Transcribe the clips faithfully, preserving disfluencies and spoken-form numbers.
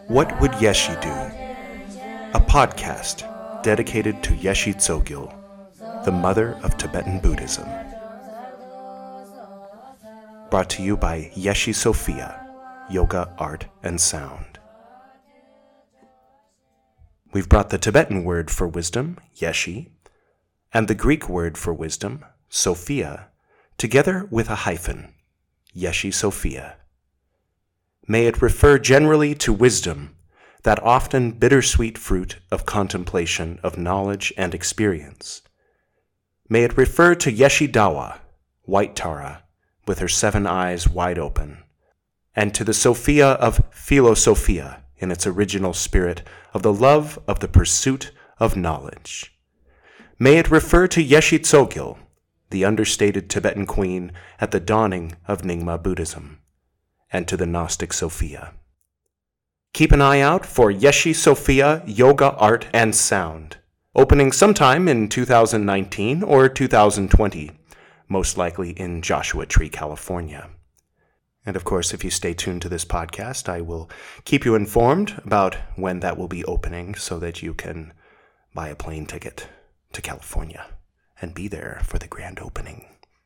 What Would Yeshi Do? A podcast dedicated to Yeshi Tsogyal, the mother of Tibetan Buddhism. Brought to you by Yeshi Sophia, Yoga, Art, and Sound. We've brought the Tibetan word for wisdom, Yeshi, and the Greek word for wisdom, Sophia, together with a hyphen, Yeshi Sophia. May it refer generally to wisdom, that often bittersweet fruit of contemplation of knowledge and experience. May it refer to Yeshi Dawa, White Tara, with her seven eyes wide open, and to the Sophia of Philosophia in its original spirit of the love of the pursuit of knowledge. May it refer to Yeshi Tsogyal, the understated Tibetan queen at the dawning of Nyingma Buddhism, and to the Gnostic Sophia. Keep an eye out for Yeshi Sophia Yoga, Art, and Sound, opening sometime in two thousand nineteen or two thousand twenty, most likely in Joshua Tree, California. And of course, if you stay tuned to this podcast, I will keep you informed about when that will be opening so that you can buy a plane ticket to California and be there for the grand opening.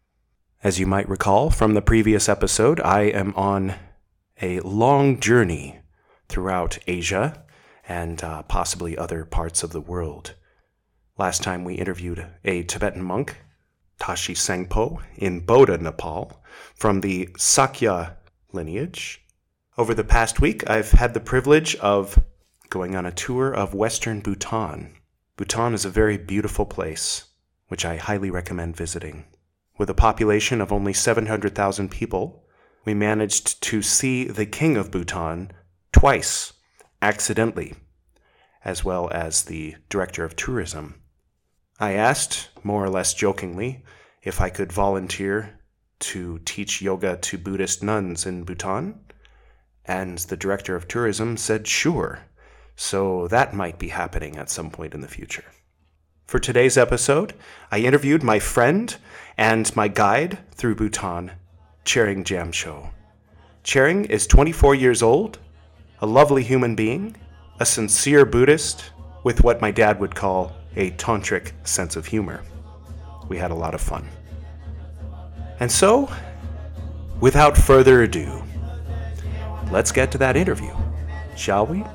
As you might recall from the previous episode, I am on a long journey throughout Asia and uh, possibly other parts of the world. Last time we interviewed a Tibetan monk, Tashi Sengpo, in Bodha, Nepal, from the Sakya lineage. Over the past week, I've had the privilege of going on a tour of Western Bhutan. Bhutan is a very beautiful place, which I highly recommend visiting. With a population of only seven hundred thousand people, we managed to see the king of Bhutan twice, accidentally, as well as the director of tourism. I asked, more or less jokingly, if I could volunteer to teach yoga to Buddhist nuns in Bhutan, and the director of tourism said sure, so that might be happening at some point in the future. For today's episode, I interviewed my friend and my guide through Bhutan, Chering Jamsho. Chering is twenty-four years old, a lovely human being, a sincere Buddhist with what my dad would call a tantric sense of humor. We had a lot of fun. And so, without further ado, let's get to that interview, shall we?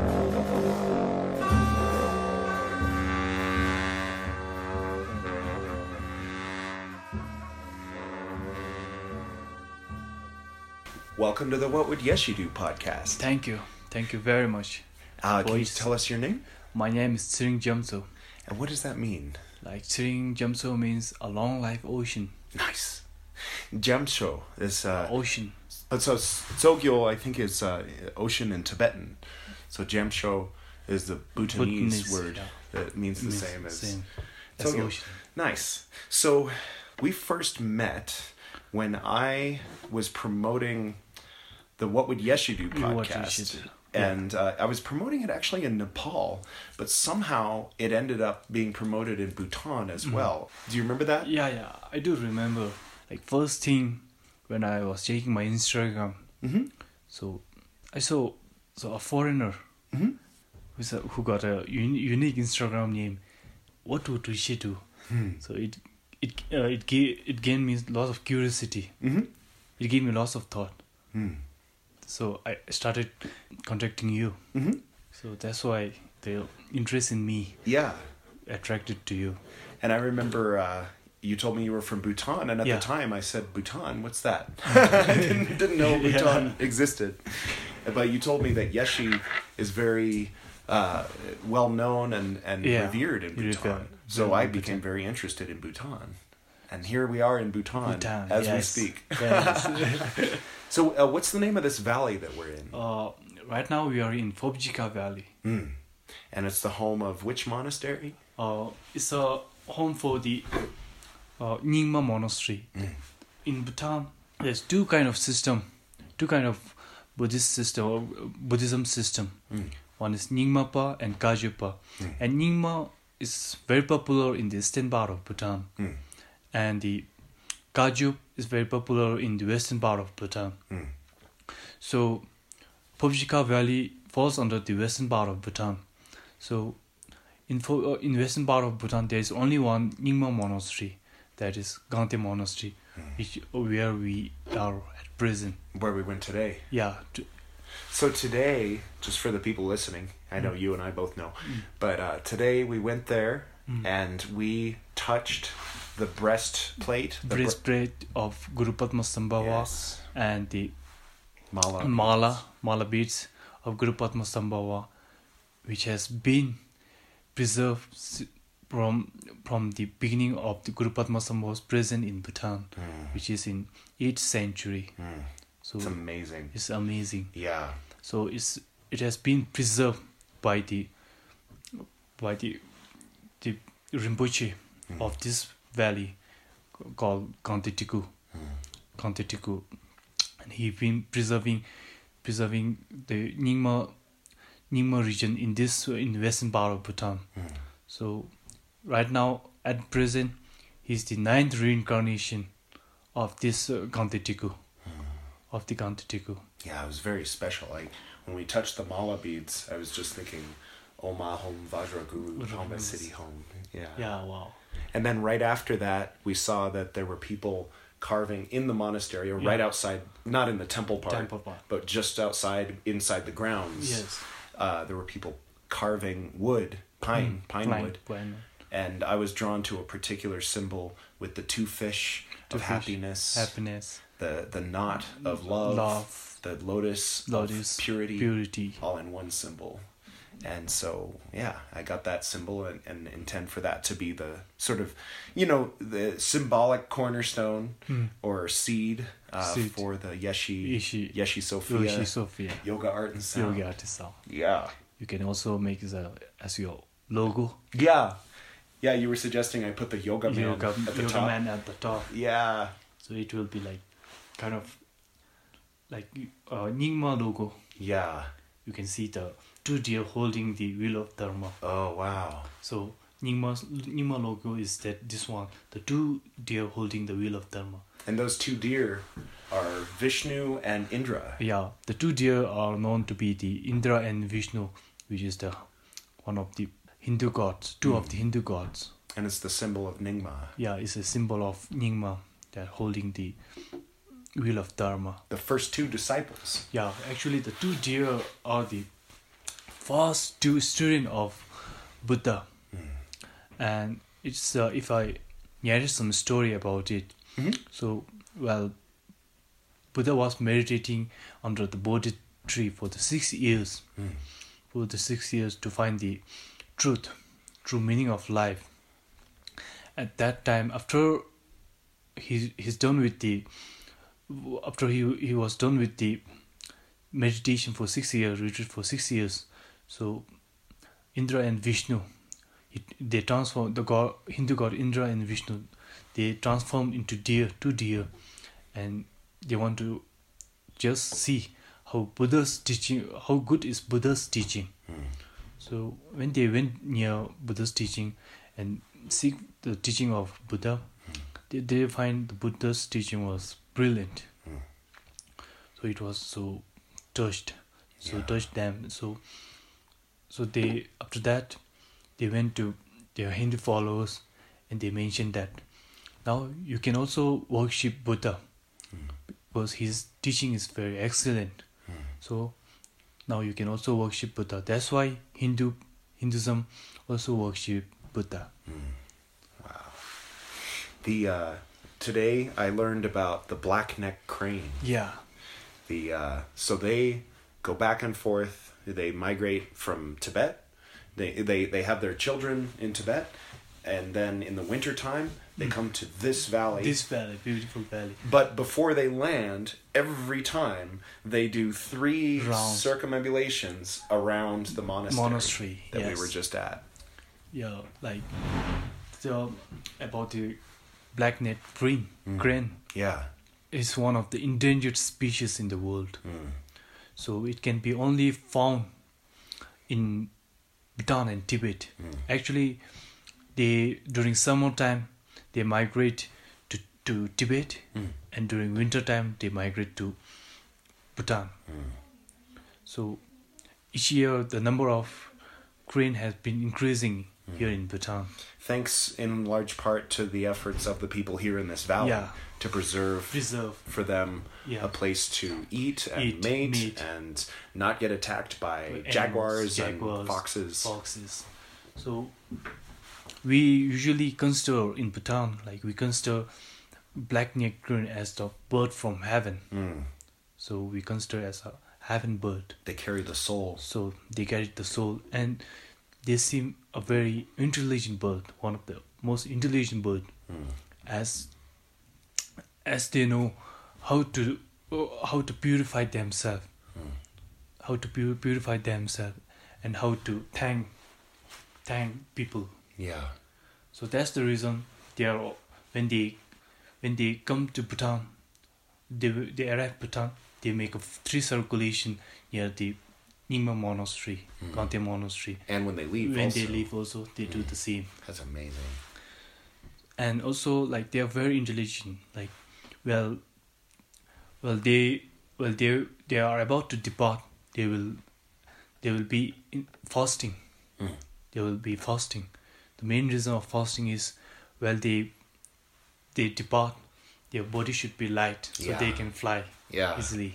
Welcome to the What Would Yeshi Do podcast. Thank you. Thank you very much. Uh, can you tell us your name? My name is Chering Jamsho. And what does that mean? Like Chering Jamsho means a long like ocean. Nice. Jamsho is... Uh, ocean. So Tsogyal, I think, is uh, ocean in Tibetan. So Jamsho is the Bhutanese, Bhutanese word yeah. that means it the means same as same as ocean. Nice. So we first met when I was promoting the What Would Yeshi Do podcast. Yeah. And uh, I was promoting it actually in Nepal, but somehow it ended up being promoted in Bhutan as mm-hmm. well. Do you remember that? Yeah, yeah. I do remember. Like first thing when I was checking my Instagram, mm-hmm. so I saw so a foreigner mm-hmm. who's a, who got a un- unique Instagram name. What would Rishi do? Hmm. So it it uh, it gave it gave me lots of curiosity. Mm-hmm. It gave me lots of thought. Hmm. So I started contacting you. Mm-hmm. So that's why the interest in me yeah. attracted to you. And I remember uh, you told me you were from Bhutan, and at yeah. the time I said, Bhutan, what's that? I didn't, didn't know Bhutan yeah. existed. But you told me that Yeshi is very uh, well known and, and yeah. revered in Bhutan. Revered. So I became very interested in Bhutan. And here we are in Bhutan, Bhutan as yes. we speak. Yes. So uh, what's the name of this valley that we're in? Uh, right now we are in Phobjikha Valley. Mm. And it's the home of which monastery? Uh, it's a home for the uh, Nyingma Monastery. Mm. In Bhutan, there's two kind of system, two kind of Buddhist system, or Buddhism system. Mm. One is Nyingmapa and Kagyupa. Mm. And Nyingma is very popular in the eastern part of Bhutan. Mm. And the Kagyup is very popular in the western part of Bhutan. Mm. So, Phobjikha Valley falls under the western part of Bhutan. So in fo- uh, in western part of Bhutan, there is only one Nyingma monastery, that is Gante Monastery, which where we are at present. Where we went today. Yeah. To, So today, just for the people listening, I know you and I both know, but uh, today we went there and we touched the breastplate. The breastplate of Guru Padmasambhava Yes. and the Mala. mala, mala beads of Guru Padmasambhava, which has been preserved s- from from the beginning of the Guru Padmasambhava's presence in Bhutan, Mm. which is in eighth century. Mm. So It's amazing. it's amazing. Yeah. So it's it has been preserved by the by the the Rinpoche Mm. of this valley called Kantitiku. Mm. Kantitiku, and he been preserving preserving the Nyingma Nyingma region in this in western part of Bhutan. Mm. So right now at present he's the ninth reincarnation of this uh, Kantitiku, of the Kantitiku. Yeah, it was very special. Like when we touched the mala beads, I was just thinking, Oma home, Vajra Guru, Pamba City home. Yeah. Yeah, wow. And then right after that, we saw that there were people carving in the monastery, or right Yeah. outside, not in the temple part, Temple part. but just outside, inside the grounds. Yes. Uh, there were people carving wood, pine, pine Pine- wood. pine. And I was drawn to a particular symbol with the two fish Two of fish, happiness, Happiness. the the knot of love, Love. the lotus, Lotus. of purity, Purity. all in one symbol. And so, yeah, I got that symbol and, and intend for that to be the sort of, you know, the symbolic cornerstone or seed, uh, Seed. for the Yeshi, Yeshi- Yeshi Sophia, Yoshi Sophia. Yoga Art and Sound. Yogi Artisan. Yeah. You can also make it a, as your logo. Yeah. Yeah, you were suggesting I put the yoga man Yoga, at the yoga top. man at the top. Yeah. So it will be like kind of like uh, Nyingma logo. Yeah. You can see the two deer holding the wheel of Dharma. Oh, wow. So Nyingma's Nyingma logo is that this one, the two deer holding the wheel of Dharma. And those two deer are Vishnu and Indra. Yeah, the two deer are known to be the Indra and Vishnu, which is the one of the Hindu gods, two of the Hindu gods. And it's the symbol of Nyingma. Yeah, it's a symbol of Nyingma that holding the wheel of Dharma. The first two disciples. Yeah, actually the two deer are the first two students of Buddha. And it's uh, if I narrate some story about it. Mhm. So, well, Buddha was meditating under the Bodhi tree for the six years. Mm. For the six years to find the truth, true meaning of life. At that time, after he he's done with the, after he he was done with the meditation for six years, retreat for six years, so Indra and Vishnu, it, they transform the god Hindu god Indra and Vishnu, they transform into deer, two deer, and they want to just see how Buddha's teaching, how good is Buddha's teaching. So when they went near Buddha's teaching and seek the teaching of Buddha, they, they find the Buddha's teaching was brilliant. So it was so touched, so Yeah. touched them. So so they after that they went to their Hindu followers and they mentioned that now you can also worship Buddha because his teaching is very excellent. So now you can also worship Buddha. That's why Hindu Hinduism also worship Buddha. The uh, today I learned about the black-necked crane. Yeah. The uh, so they go back and forth. They migrate from Tibet. They they they have their children in Tibet, and then in the wintertime they come to this valley. This valley, beautiful valley. But before they land, every time they do three Rounds. circumambulations around the monastery, Monastery, that we yes. were just at. Yeah, like the about the black net crane. Crane Yeah. is one of the endangered species in the world. So it can be only found in Bhutan and Tibet. Actually, they during summertime they migrate to, to Tibet, and during winter time they migrate to Bhutan. So each year the number of crane has been increasing mm. here in Bhutan. Thanks in large part to the efforts of the people here in this valley yeah. to preserve, preserve for them yeah. a place to eat and eat, mate, mate and not get attacked by animals, jaguars, jaguars and foxes. foxes. So we usually consider in Bhutan, like we consider black-necked crane as the bird from heaven. Mm. So we consider as a heaven bird. They carry the soul. So they carry the soul, and they seem a very intelligent bird, one of the most intelligent bird, mm. as as they know how to how to purify themselves, mm. how to pu- purify themselves, and how to thank thank people. Yeah. So that's the reason they are when they when they come to Bhutan, they they arrive Bhutan. They make a three circulation near the Nyingma Monastery, mm. Kante Monastery. And when they leave, when also. they leave, also they mm. do the same. That's amazing. And also, like they are very intelligent. Like, well, well they well they they are about to depart. They will they will be in fasting. Mm. They will be fasting. The main reason of fasting is, well, they they depart. Their body should be light, so yeah. they can fly yeah. easily.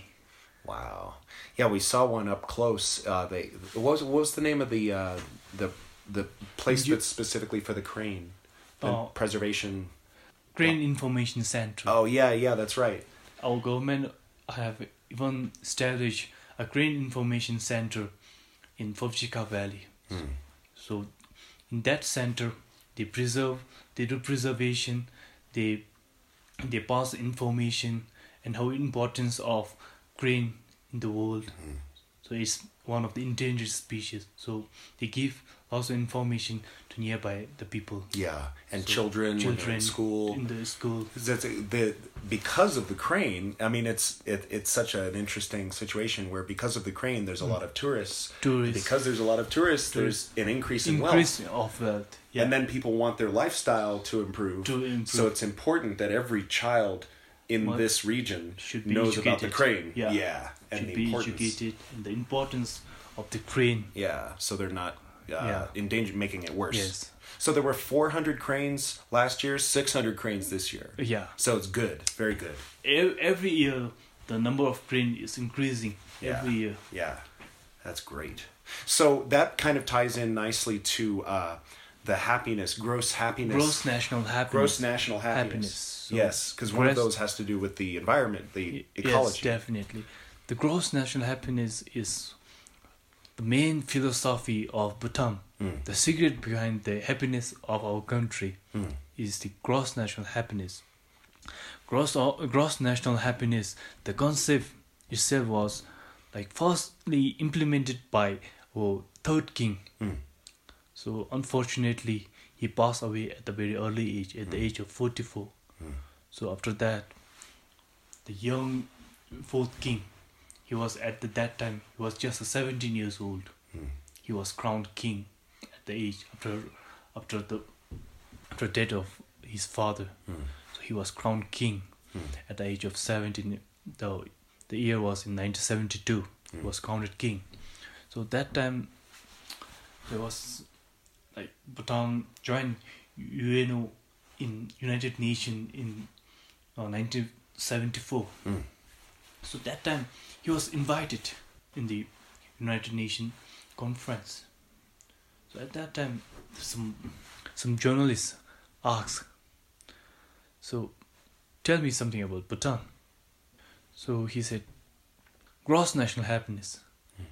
Wow. Yeah, we saw one up close. Uh, they what was what was the name of the uh, the the place You, that's specifically for the crane, the uh, preservation. Crane oh. Information Center. Oh yeah, yeah, that's right. Our government have even established a crane information center in Phobjikha Valley. Hmm. So, in that center, they preserve, they do preservation, they they pass information and how importance of crane in the world. Mm. So it's one of the endangered species. So they give lots of information to nearby the people. Yeah, and so children, children when they're in school. In the school. That's the because of the crane. I mean, it's it, it's such an interesting situation where because of the crane, there's a mm. lot of tourists. Tourists. Because there's a lot of tourists, tourists. there's an increase in increase wealth. of wealth. Yeah. And then people want their lifestyle to improve. To improve. So it's important that every child in Well, this region should be knows educated. about the crane. Yeah. yeah. And should the be importance. educated and the importance of the crane. Yeah, so they're not uh, Yeah. in danger, making it worse. Yes. So there were four hundred cranes last year, six hundred cranes this year. Yeah. So it's good, very good. E- Every year, the number of crane is increasing. Yeah. Every year. Yeah, that's great. So that kind of ties in nicely to uh, the happiness, gross happiness. Gross national happiness. Gross national happiness. happiness. So yes, because one of those has to do with the environment, the ecology. Yes, definitely. The gross national happiness is the main philosophy of Bhutan. Mm. The secret behind the happiness of our country Mm. is the gross national happiness. Gross, gross national happiness, the concept itself was like firstly implemented by our third king. Mm. So unfortunately, he passed away at a very early age, at mm. the age of forty-four. Mm. So after that, the young fourth king, he was at the, that time, he was just seventeen years old. Mm. He was crowned king at the age after after the after death of his father. Mm. So he was crowned king mm. at the age of seventeen. The the year was in nineteen seventy-two. Mm. He was crowned king. So that time there was like Bhutan joined U N O in United Nations in uh, nineteen seventy-four. Mm. So that time he was invited in the United Nations conference. So at that time, some some journalists asked, so tell me something about Bhutan. So he said, gross national happiness. Mm.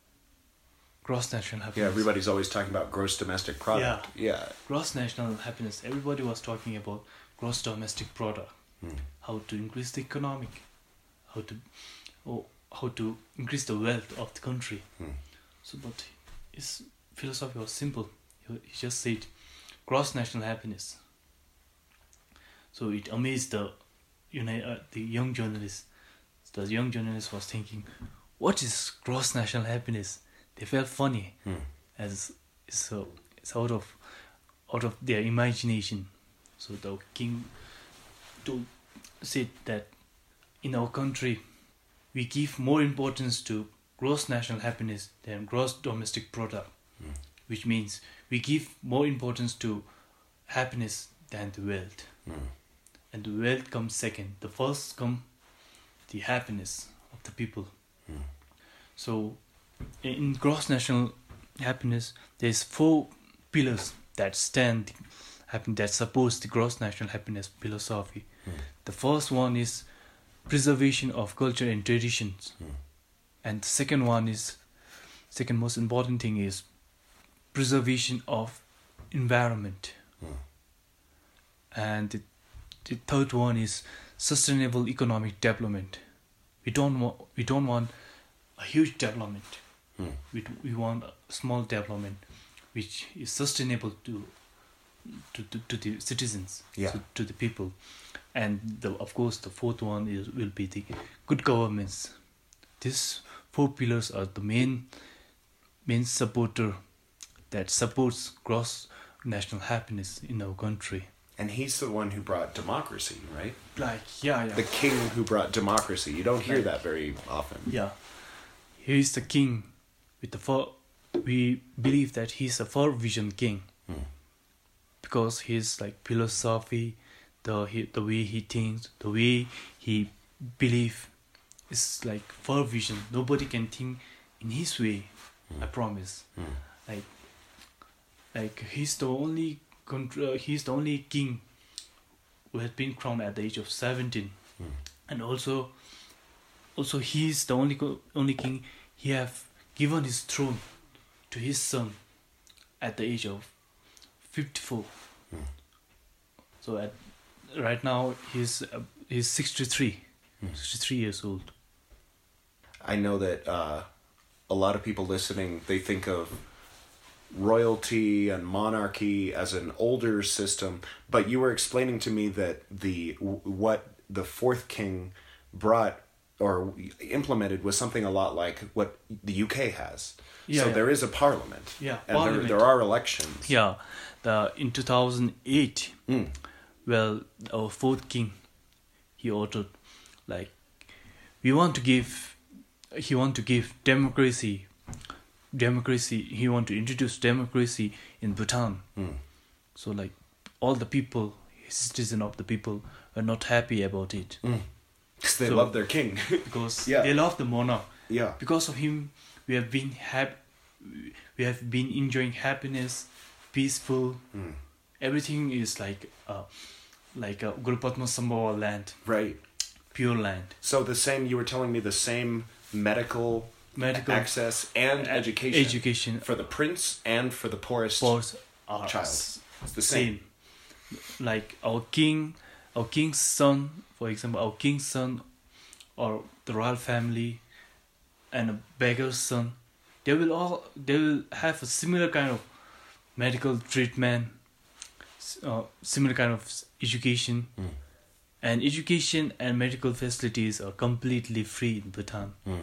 Gross national happiness. Yeah, everybody's always talking about gross domestic product. Yeah. yeah. Gross national happiness. Everybody was talking about gross domestic product. Mm. How to increase the economic, how to, oh, how to increase the wealth of the country. Mm. So, but his philosophy was simple. He, he just said, gross national happiness. So it amazed the, you know, uh, the young journalist. The young journalist was thinking, what is gross national happiness? They felt funny, mm. as it's, uh, it's out of out of their imagination. So the king told said that in our country we give more importance to gross national happiness than gross domestic product, mm. which means we give more importance to happiness than the wealth. Mm. And the wealth comes second. The first come the happiness of the people. Mm. So in gross national happiness, there's four pillars that stand happen that supports the gross national happiness philosophy. Mm. The first one is preservation of culture and traditions. Mm. And the second one is, second most important thing is preservation of environment. Mm. And the, the third one is sustainable economic development. We don't want we don't want a huge development. Mm. We we want a small development, which is sustainable to to to, to the citizens, yeah. to, to the people. And the, of course, the fourth one is will be the good governance. These four pillars are the main main supporter that supports gross national happiness in our country. And he's the one who brought democracy, right? Like, yeah, yeah. The king who brought democracy. You don't hear like, that very often. Yeah. He is the king with the four. We believe that he's a four vision king. Hmm. Because his like philosophy, the he, the way he thinks, the way he believe is like four vision. Nobody can think in his way. Hmm. I promise. Hmm. Like, like he's the only Uh, he's the only king who has been crowned at the age of seventeen, mm. and also, also he's the only only king he have given his throne to his son at the age of fifty-four. Mm. So at right now he's uh, he's sixty-three, mm. sixty-three years old. I know that uh, a lot of people listening, they think of royalty and monarchy as an older system, but you were explaining to me that the what the fourth king brought or implemented was something a lot like what the U K has. Yeah, so yeah. There is a parliament. Yeah, and parliament. There, there are elections. Yeah, the in two thousand eight, mm. well, our fourth king, he ordered, like, we want to give, he want to give democracy. Democracy. He want to introduce democracy in Bhutan. Mm. So like all the people, citizens of the people, are not happy about it. Mm. They so, love their king. because yeah. they love the monarch. Yeah. Because of him, we have been hap- We have been enjoying happiness, peaceful. Mm. Everything is like, uh, like a Guru Padma Sambhava land. Right. Pure land. So the same. You were telling me the same medical. Medical access and uh, education. Education for the prince and for the poorest child. It's the same. same. Like our king, our king's son, for example, our king's son, or the royal family, and a beggar's son, they will all they will have a similar kind of medical treatment, uh, similar kind of education, mm. and education and medical facilities are completely free in Bhutan. Mm.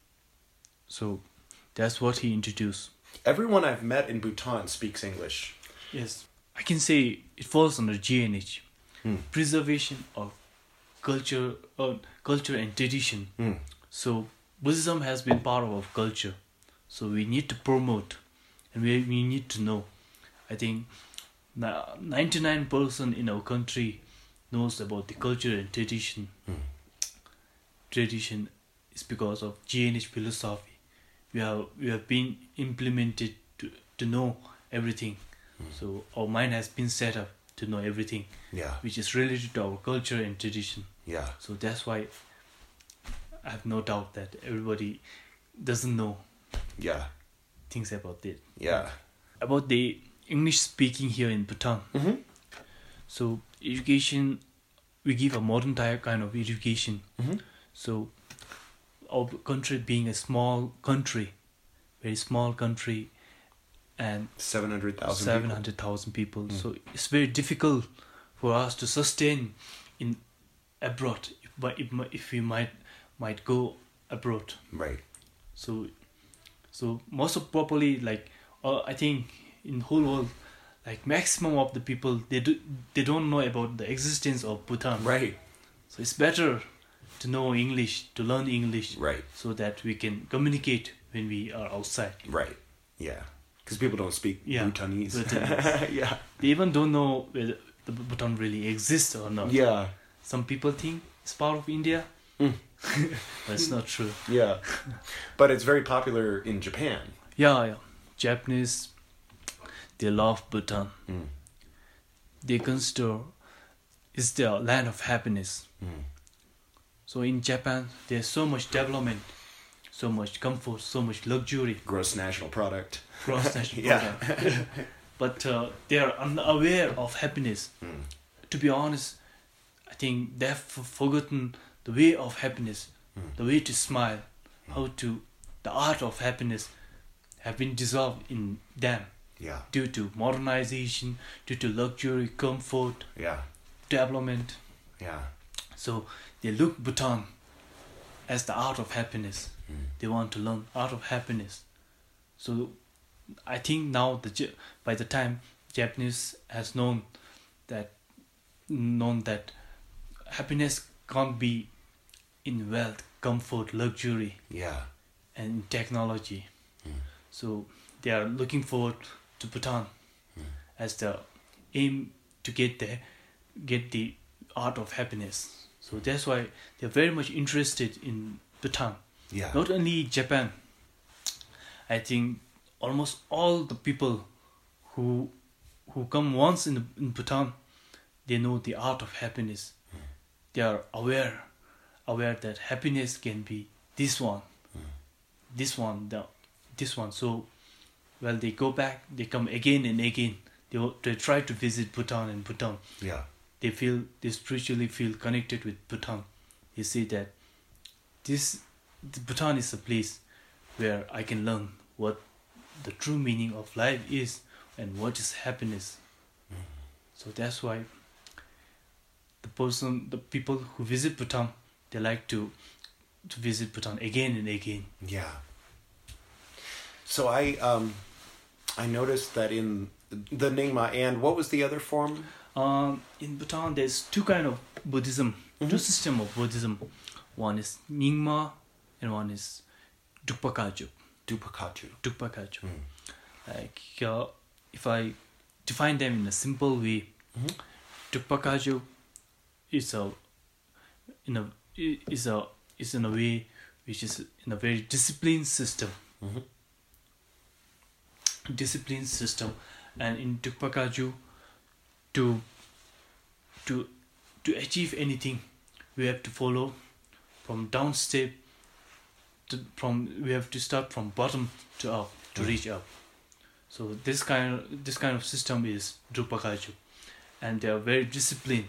So that's what he introduced. Everyone I've met in Bhutan speaks English. Yes. I can say it falls under G N H. Mm. Preservation of culture, uh, culture and tradition. Mm. So Buddhism has been part of our culture. So we need to promote and we, we need to know. I think ninety-nine percent in our country knows about the culture and tradition. Mm. Tradition is because of G N H philosophy. We have we have been implemented to, to know everything. Mm. So our mind has been set up to know everything. Yeah. Which is related to our culture and tradition. Yeah. So that's why I have no doubt that everybody doesn't know. Yeah. Things about it. Yeah. About the English speaking here in Bhutan. Mm-hmm. So education, we give a modern type kind of education. Mm-hmm. So our country being a small country, very small country, and seven hundred thousand seven hundred thousand people. Mm. So it's very difficult for us to sustain in abroad. But if, if we might might go abroad, right? So, so most of probably like uh, I think in whole world, like maximum of the people they do they don't know about the existence of Bhutan. Right. So it's better to know English, to learn English, Right. so that we can communicate when we are outside. Right. Yeah. Because people don't speak Yeah, Bhutanese. Bhutanese. Yeah. They even don't know whether the Bhutan really exists or not. Yeah. Some people think it's part of India, Mm. but it's not true. Yeah. But it's very popular in Japan. Yeah, yeah. Japanese, they love Bhutan. Mm. They consider it's their land of happiness. Mm. So in Japan, there's so much development, so much comfort, so much luxury, Gross national product. gross national Yeah. product. But uh, they are unaware of happiness. Mm. To be honest, I think they've f- forgotten the way of happiness, Mm. the way to smile, how to, the art of happiness have been dissolved in them Yeah. due to modernization, due to luxury, comfort, Yeah. development. Yeah. So they look Bhutan as the art of happiness. Mm. They want to learn art of happiness. So I think now the Ja- by the time Japanese has known that known that happiness can't be in wealth, comfort, luxury, Yeah. and in technology. Mm. So they are looking forward to Bhutan Mm. as the aim to get there, get the art of happiness. So that's why they're very much interested in Bhutan. Yeah. Not only Japan. I think almost all the people who who come once in, in Bhutan, they know the art of happiness. Mm. They are aware, aware that happiness can be this one, Mm. this one, the, this one. So, well, they go back, they come again and again. They will- they try to visit Bhutan and Bhutan. Yeah. They feel they spiritually feel connected with Bhutan. They say that this the Bhutan is a place where I can learn what the true meaning of life is and what is happiness. So that's why the person, the people who visit Bhutan, they like to to visit Bhutan again and again. Yeah. So I um I noticed that in the Nyingma, and what was the other form? Um, in Bhutan, there's two kind of Buddhism, Mhm. two system of Buddhism. One is Nyingma and one is Drukpa Kagyu. Dupakatu. Drukpa Kagyu. Mm. Like uh, if I define them in a simple way, Mhm. Drukpa Kagyu is a in a is a is in a way which is in a very disciplined system. Mhm. Disciplined system, and in Drukpa Kagyu, to to to achieve anything, we have to follow from down step to from we have to start from bottom to up to Mm. reach up. So this kind of, this kind of system is Drukpa Kagyu, and they are very disciplined.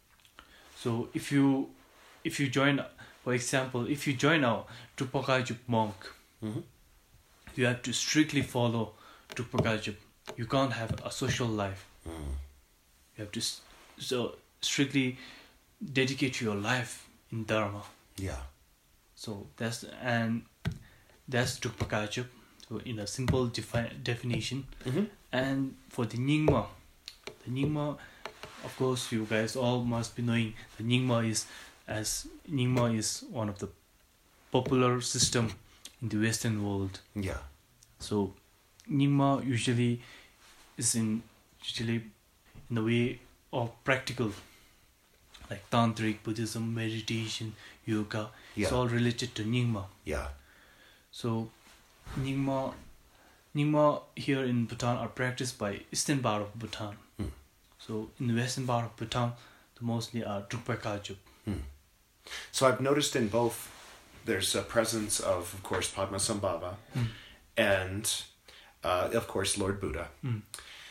So if you if you join, for example, if you join our Drukpa Kagyu monk, Mhm. you have to strictly follow Drukpa Kagyu. You can't have a social life. Mm. You have to s- so strictly dedicate your life in Dharma. Yeah. So that's and that's Drukpa Kagyu. So in a simple defi- definition. Mhm. And for the Nyingma, the Nyingma, of course, you guys all must be knowing the Nyingma is as Nyingma is one of the popular system in the Western world. Yeah. So Nyingma usually is in usually in the way of practical, like tantric Buddhism, meditation, yoga. It's Yeah. all related to Nyingma. Yeah. So Nyingma, Nyingma here in Bhutan are practiced by eastern part of Bhutan. Mm. So in the western part of Bhutan, the mostly are Drukpa Kagyu. Mm. So I've noticed in both there's a presence of, of course, Padmasambhava Mm. and, uh, of course, Lord Buddha. Mm.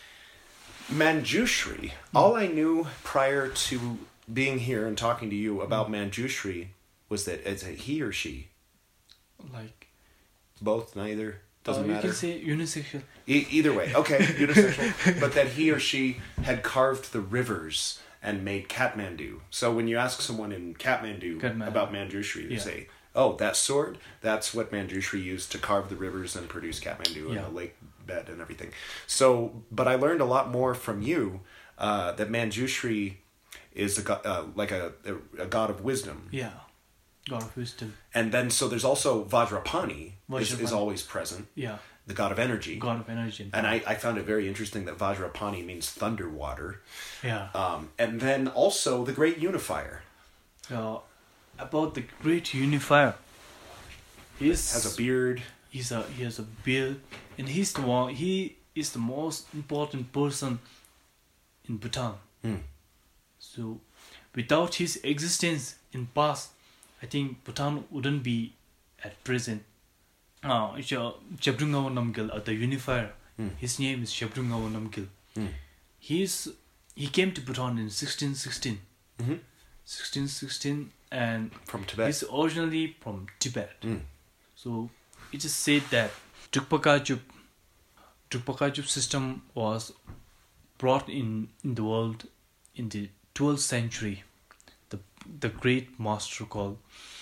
Manjushri, all I knew prior to being here and talking to you about Manjushri was that it's a he or she. Like Both, neither, doesn't uh, you matter. can say unisexual. E- either way, okay, unisexual. But that he or she had carved the rivers and made Kathmandu. So when you ask someone in Kathmandu, Kathmandu. about Manjushri, they Yeah. say, oh, that sword, that's what Manjushri used to carve the rivers and produce Kathmandu and Yeah. the lake bed and everything. So, but I learned a lot more from you uh, that Manjushri is a go- uh, like a, a, a god of wisdom. Yeah. God of wisdom. And then, so there's also Vajrapani, is, is Vajrapani. always present, Yeah. the god of energy. God of energy. And I, I found it very interesting that Vajrapani means thunder water. Yeah. Um, and then also the great unifier. Uh, about the great unifier. He's Has a beard. He's a he has a beard, and he's the one. He is the most important person in Bhutan. Hmm. So, without his existence in past, I think Bhutan wouldn't be at present. Uh, Shabdrungawan Namgyal, uh, the unifier. Hmm. His name is Shabdrungawan Namgyal. Hmm. He's he came to Bhutan in sixteen sixteen. Mm-hmm. sixteen sixteen, and From Tibet. he's originally from Tibet. Hmm. So it is said that Drukpa Kagyu system was brought in, in the world in the twelfth century. The the great master called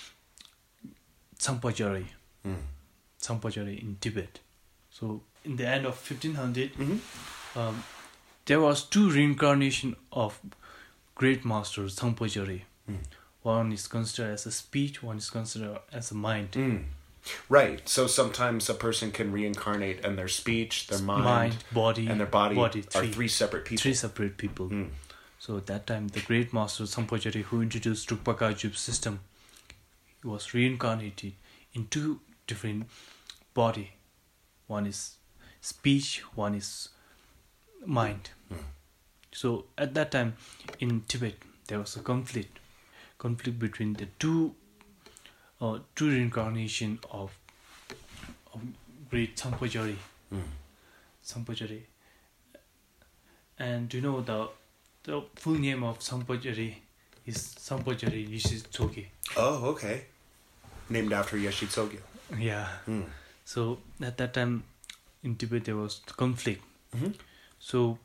Sampajari. Hmm. Sampajari in Tibet. So in the end of fifteen hundred, Mm-hmm. um, there was two reincarnation of great master Sampajari. Mm. One is considered as a speech, one is considered as a mind. Mm. Right. So sometimes a person can reincarnate, and their speech, their mind, Mind, body, and their body, body are three, three separate people. three separate people. Mm. So at that time, the great master Sampajari, who introduced Drukpa Kagyu system, was reincarnated in two different body. One is speech, one is mind. Mm. So at that time, in Tibet, there was a conflict, conflict between the two, uh, two reincarnation of, of great Sampajari. Mm. Sampajari. And do you know the the full name of Sampajari is Sampajari Yeshitsoge. Oh, okay. Named after Yeshitsoge. Yeah. Mm. So at that time in Tibet there was conflict. Mm-hmm. So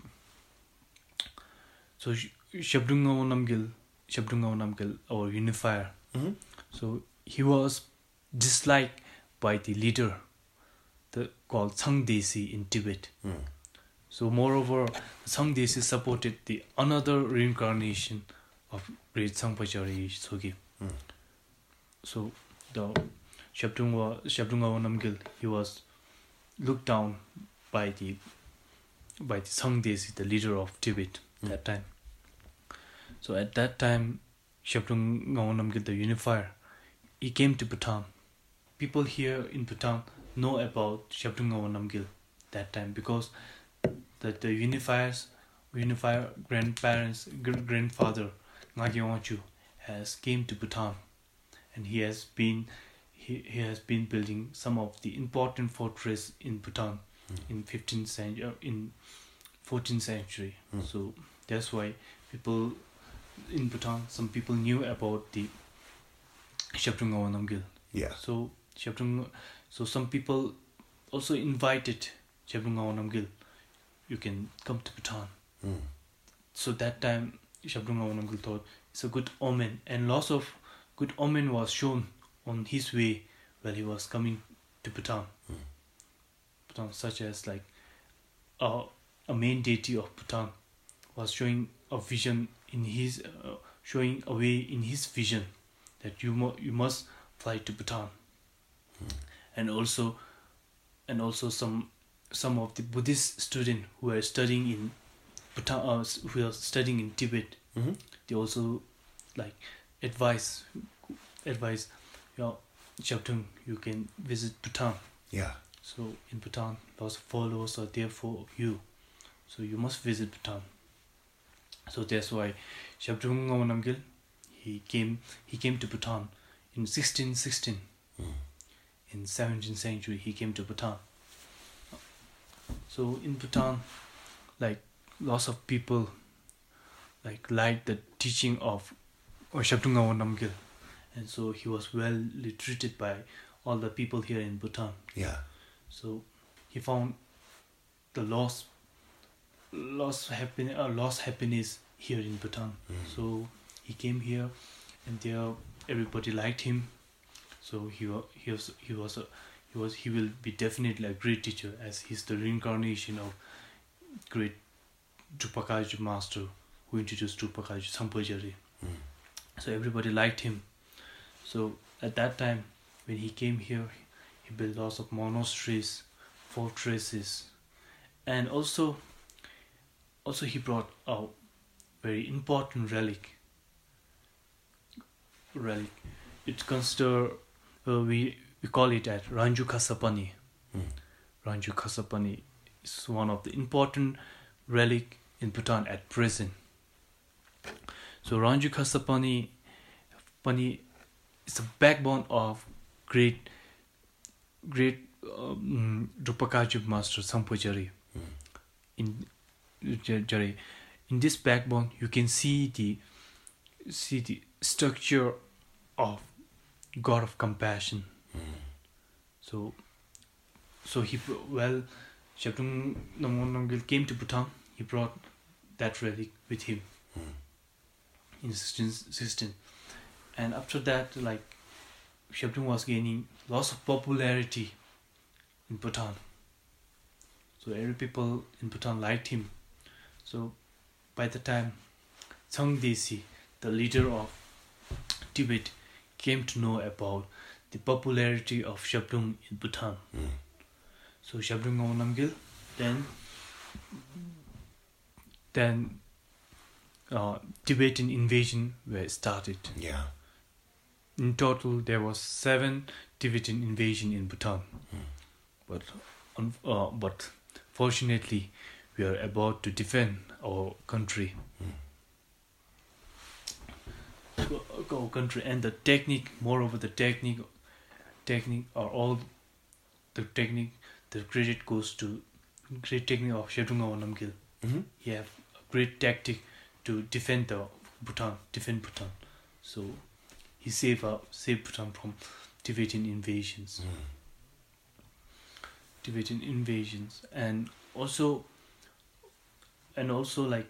so Shabdrungawan Namgyal, Shabdrungawan Namgyal, our unifier. Mm-hmm. So he was disliked by the leader, the called Sangdesi in Tibet. Mm. So moreover, Sangdesi supported the another reincarnation of great Sampajari Sogi. Mm. So the Shabdrunga Shabdrungawan Namgyal, he was looked down by the by the Sangdesi, the leader of Tibet Mm. that time. So at that time, Shabdrungawan Namgyal, the unifier, he came to Bhutan. People here in Bhutan know about Shabdrungawan Namgyal that time because the the unifiers, unifier grandparents, gr- grandfather Ngagi Wangchu has came to Bhutan, and he has been he, he has been building some of the important fortress in Bhutan Mm. in fifteenth century, uh, in fourteenth century. Mm. So that's why people in Bhutan, some people knew about the Shabdrungawan Namgyal. Yeah. So Shabdrung, so some people also invited Shabdrungawan Namgyal. You can come to Bhutan. Mm. So that time Shabdrungawan Namgyal thought it's a good omen, and lots of good omen was shown on his way while he was coming to Bhutan. Mm. Bhutan, such as like a a main deity of Bhutan was showing a vision in his uh, showing a way in his vision that you mu- you must fly to Bhutan. Mm. And also and also some some of the Buddhist students who are studying in Bhutan, uh, who are studying in Tibet, Mm-hmm. they also like advise advise you know, Shabdrung, you can visit Bhutan. Yeah. So in Bhutan, lots of followers are there for you. So you must visit Bhutan. So that's why Shabdrungawan Namgyal, he came he came to Bhutan in sixteen sixteen. Mm. In seventeenth century he came to Bhutan. So in Bhutan, like lots of people like like the teaching of Shabdrungawan Namgyal, and so he was well treated by all the people here in Bhutan. Yeah. So he found the lost lost happiness uh, lost happiness here in Bhutan. Mm. So he came here, and there everybody liked him. So he wa- he was he was a, he was he will be definitely a great teacher, as he's the reincarnation of great Drukpa Kagyu master who introduced Drukpa Kagyu Sampajari. Mm. So everybody liked him. So at that time, when he came here, he built lots of monasteries, fortresses, and also also he brought a very important relic. Relic. It's considered uh, we we call it at Ranju Khasapani. Mm. Ranju Khasapani is one of the important relic in Bhutan at present. So Ranju Khasapani Pani is the backbone of great great um, Drupa Kagyu master Sampo Jari. Mm. In Jari, in this backbone you can see the see the structure of God of compassion. Mm. So so he well Shabdung Namon Namgyal came to Bhutan. He brought that relic with him Mm. in sixteen sixteen, and after that, like Shabdung was gaining lots of popularity in Bhutan. So every people in Bhutan liked him. So by the time Tsang Desi, the leader of Tibet, came to know about the popularity of Shabdung in Bhutan. Mm. So Shabdung Ngawang Namgyal then then uh, Tibetan invasion were started. Yeah. In total, there was seven Tibetan invasion in Bhutan. Mm. But un- uh, but fortunately, we are about to defend our country. Mm. Our country and the technique. Moreover, the technique, technique are all the technique. The credit goes to great technique of Shabdung Ngawang Namgyal. Mm-hmm. He have a great tactic to defend the Bhutan, defend Bhutan. So he saved uh, saved Bhutan from Tibetan invasions. Mm. Tibetan invasions, and also and also like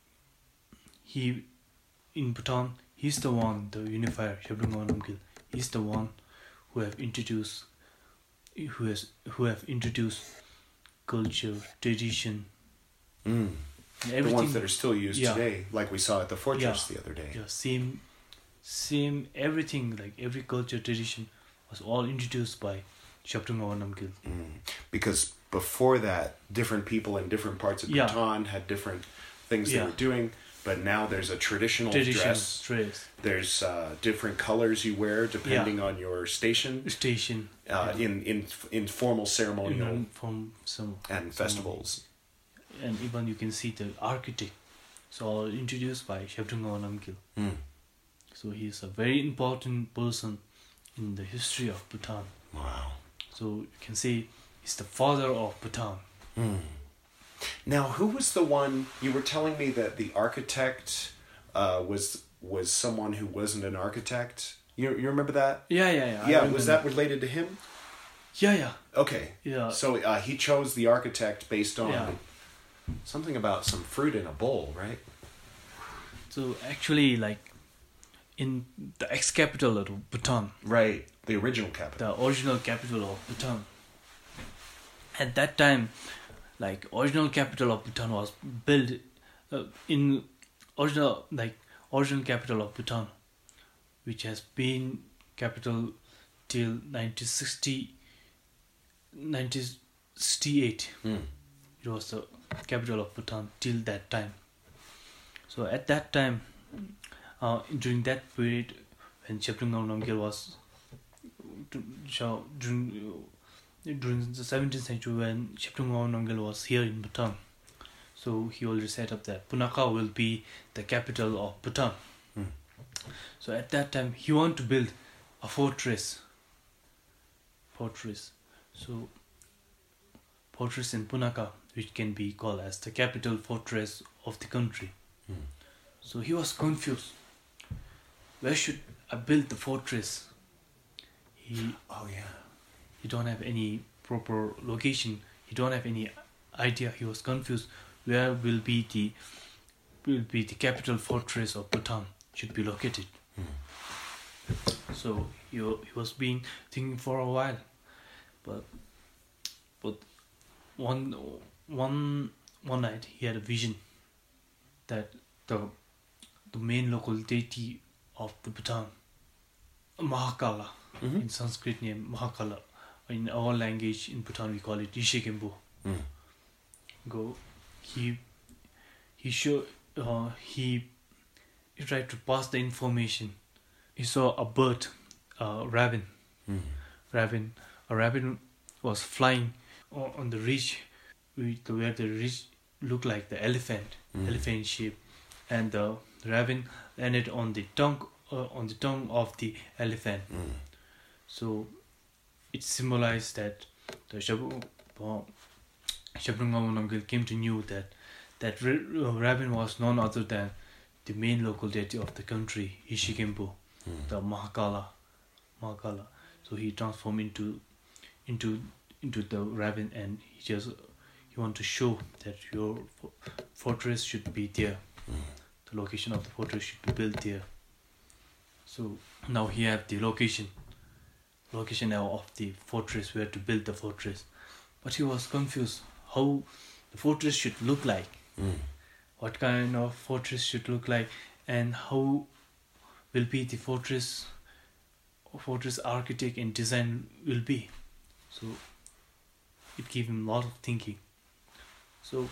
he in Bhutan, he's the one, the unifier, Shabdung Ngawang Namgyal. He's the one who have introduced who has who have introduced culture, tradition, Mm. and The everything. ones that are still used Yeah. today, like we saw at the fortress Yeah. the other day. Yeah, same, same everything, like every culture, tradition was all introduced by Shabdung Ngawang Namgyal. Mm. Because before that, different people in different parts of Yeah. Bhutan had different things Yeah. they were doing. But now there's a traditional Tradition, dress. dress, There's uh, different colors you wear depending on your station. station, Uh, yeah. in in in formal ceremonial even from some and festivals. and even you can see the architect. So all introduced by Shabdung Ngawang Namgyal. Mm. So he is a very important person in the history of Bhutan. Wow. So you can say he's the father of Bhutan. Mm. Now, who was the one you were telling me that the architect uh, was was someone who wasn't an architect? You you remember that? Yeah, yeah, yeah. I Yeah, was remember. that related to him? Yeah, yeah, Okay. yeah. So uh, he chose the architect based on Yeah. something about some fruit in a bowl, right? So actually, like in the ex-capital of Bhutan, Right. The original capital. the original capital of Bhutan. At that time, like original capital of Bhutan was built uh, in original like original capital of Bhutan, which has been capital till nineteen sixty, nineteen sixty-eight. Mm. It was the capital of Bhutan till that time. So at that time, uh, during that period, when Shabdung Ngawang Namgyal was so during during the seventeenth century, when Shabdung Ngawang Namgyal was here in Bhutan, so he already set up that Punakha will be the capital of Bhutan. Mm. So at that time, he wanted to build a fortress. Fortress. So fortress in Punakha, which can be called as the capital fortress of the country. Mm. So he was confused. Where should I build the fortress? He Oh yeah. he don't have any proper location. He don't have any idea. He was confused. Where will be the will be the capital fortress of Bhutan should be located? Mm. So he wa- he was being thinking for a while, but but one one one night he had a vision that the the main local deity of the Bhutan Mahakala. Mm-hmm. In Sanskrit name Mahakala. In our language in Bhutan we call it Ishikembu. Mm. Go. He he show uh, he he tried to pass the information. He saw a bird, a raven. Mm. Raven. A raven was flying o- on the ridge, with- where the ridge looked like the elephant, Mm. elephant shape, and the raven landed on the tongue uh, on the tongue of the elephant. Mm. So it symbolized that the Shabu, uh, Shabrungavanamgil came to know that that ra- uh, raven was none other than the main local deity of the country, Ishikembu, Mm. the Mahakala. Mahakala. So he transformed into into into the raven, and he just he want to show that your fo- fortress should be there. Mm. The location of the fortress should be built there. So now he have the location location now of the fortress, where to build the fortress. But he was confused how the fortress should look like, Mm. what kind of fortress should look like, and how will be the fortress fortress architect and design will be. So it gave him a lot of thinking. So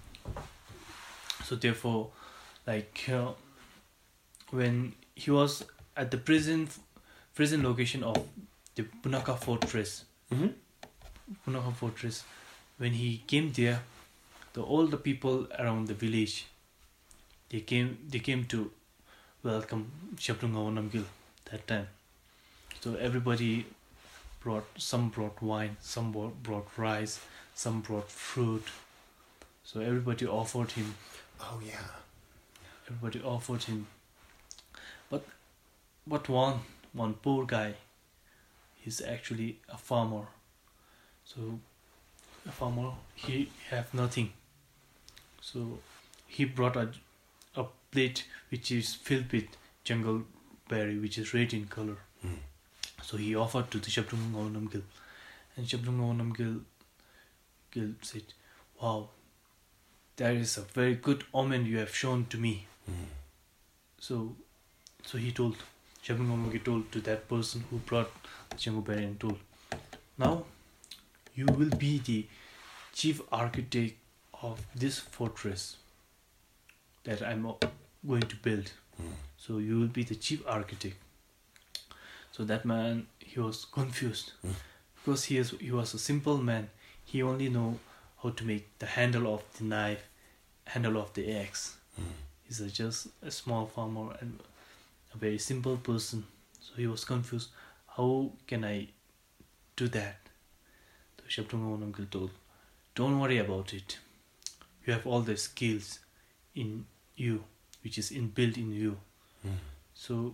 so therefore, like uh, when he was at the prison prison location of the Punaka fortress, Mm-hmm. Punaka fortress, when he came there, the all the people around the village, they came they came to welcome Shabrungavanamgil that time. So everybody brought, some brought wine, some bro- brought rice, some brought fruit. So everybody offered him, Oh yeah. everybody offered him. But but one one poor guy, he's actually a farmer. So a farmer, he have nothing. So he brought a a plate which is filled with jungle berry, which is red in color. Mm. So he offered to the Shabrungavanamgil, and Shabrungavanamgil Gil said, "Wow, that is a very good omen you have shown to me." Mm. So, so he told, Shabrungavanamgil told to that person who brought the jungle berry and told, "Now, you will be the chief architect of this fortress that I'm uh, going to build. Mm. So you will be the chief architect." So that man, he was confused, Mm. because he is he was a simple man. He only know how to make the handle of the knife, handle of the axe. Mm. He's a, just a small farmer and a very simple person. So he was confused. How can I do that? So Shabrungavanamgil told, "Don't worry about it. You have all the skills in you, which is inbuilt in you. Mm. So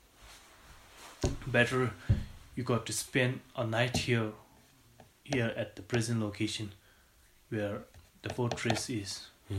better you got to spend a night here here at the prison location where the fortress is. Mm.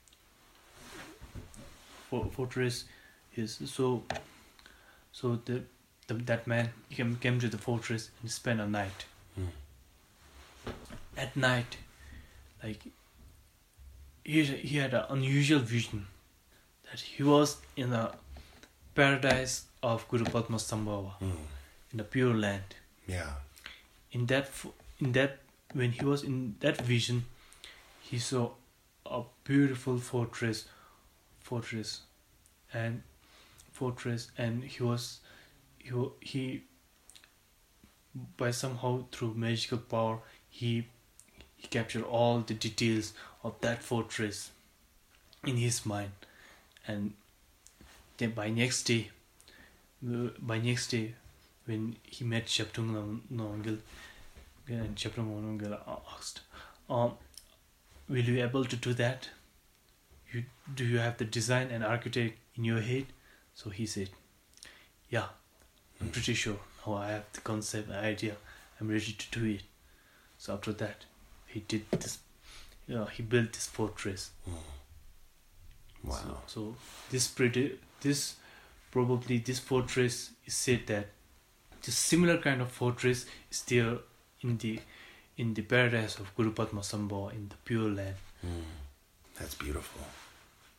For, fortress is so so the, the that man came, came to the fortress and spent a night. Mm. At night, like he he had an unusual vision that he was in the paradise of Guru Padmasambhava, Mm. in the pure land. Yeah. In that f- in that when he was in that vision, he saw a beautiful fortress fortress and fortress and he was he wa- he by somehow through magical power he he captured all the details of that fortress in his mind. And then by next day uh, by next day when he met Shabrungavanamgil, and Shabrungavanamgil asked, um, "Will you be able to do that? You do you have the design and architect in your head?" So he said, "Yeah, I'm pretty sure. Now I have the concept, the idea. I'm ready to do it." So after that, he did this. You know, he built this fortress. Wow. So, so this pretty this probably this fortress is said that the similar kind of fortress is there in the in the paradise of Guru Padmasambhava, in the pure land. Mm. That's beautiful.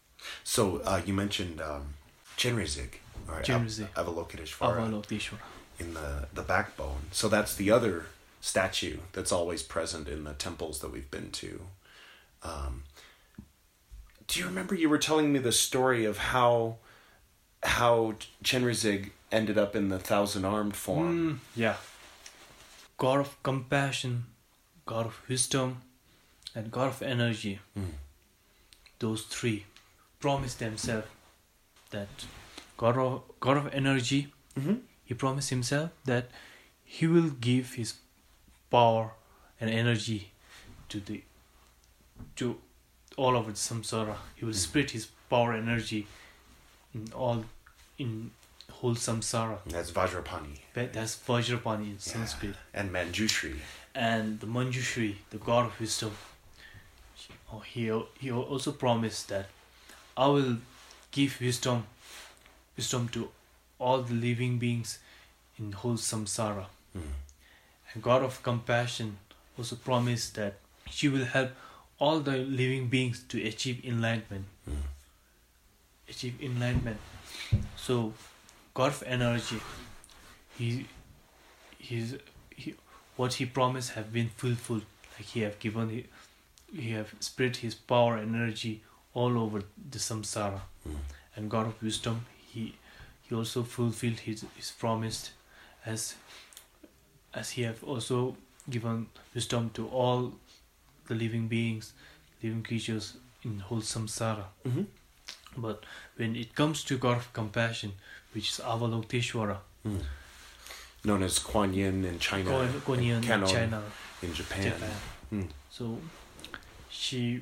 So uh, you mentioned um, Chenrezig, or Chenrezig. Av- Avalokiteshvara. Avalokiteshvara. in the, the backbone. So that's the other statue that's always present in the temples that we've been to. Um, do you remember you were telling me the story of how how Chenrezig ended up in the thousand armed form? Mm, yeah. God of compassion, God of wisdom, and God of energy. Mm. Those three promised themselves that God of God of energy. Mm-hmm. He promised himself that he will give his power and energy to the to all over the samsara. He will spread his power and energy in all in whole samsara. That's Vajrapani. But that's Vajrapani in Sanskrit. Yeah. And Manjushri. And the Manjushri, the god of wisdom, oh, he he also promised that I will give wisdom wisdom to all the living beings in whole samsara. Mm. And God of compassion also promised that she will help all the living beings to achieve enlightenment. Mm. Achieve enlightenment. So God of energy, he he's he what he promised have been fulfilled. Like he have given he, he have spread his power and energy all over the samsara. Mm. And God of wisdom, he he also fulfilled his, his promise as as he have also given wisdom to all the living beings, living creatures in whole samsara. Mm-hmm. But when it comes to God of compassion, which is Avalokiteshvara, Mm. Known as Kuan Yin in China, Kuan- Kuan Yin in Kannon China, in Japan. Japan. Mm. So she,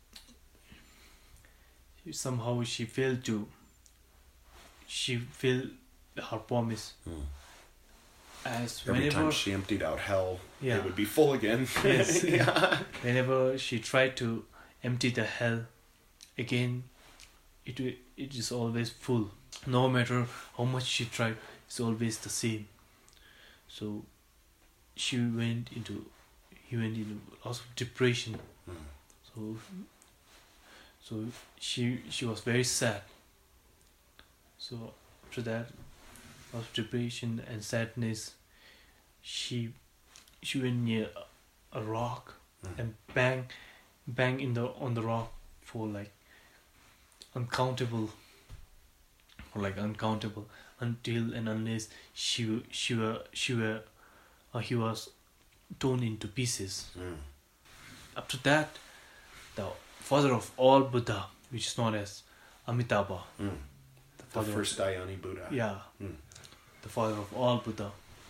she somehow she failed to she failed her promise. Mm. As Every whenever time she emptied out hell, Yeah. it would be full again. Yes. Yeah. whenever she tried to empty the hell again, it wi- it is always full. No matter how much she tried, it's always the same. So she went into he went into lots of depression. Mm. So so she she was very sad. So after that, lots of depression and sadness, she she went near a rock Mm. and bang bang in the on the rock for like uncountable or like uncountable until and unless she she were she were or he was torn into pieces. Mm. After that, the father of all Buddha, which is known as Amitabha, Mm. the The father of- first Dhyani Buddha. yeah, Mm. the father of all Buddha.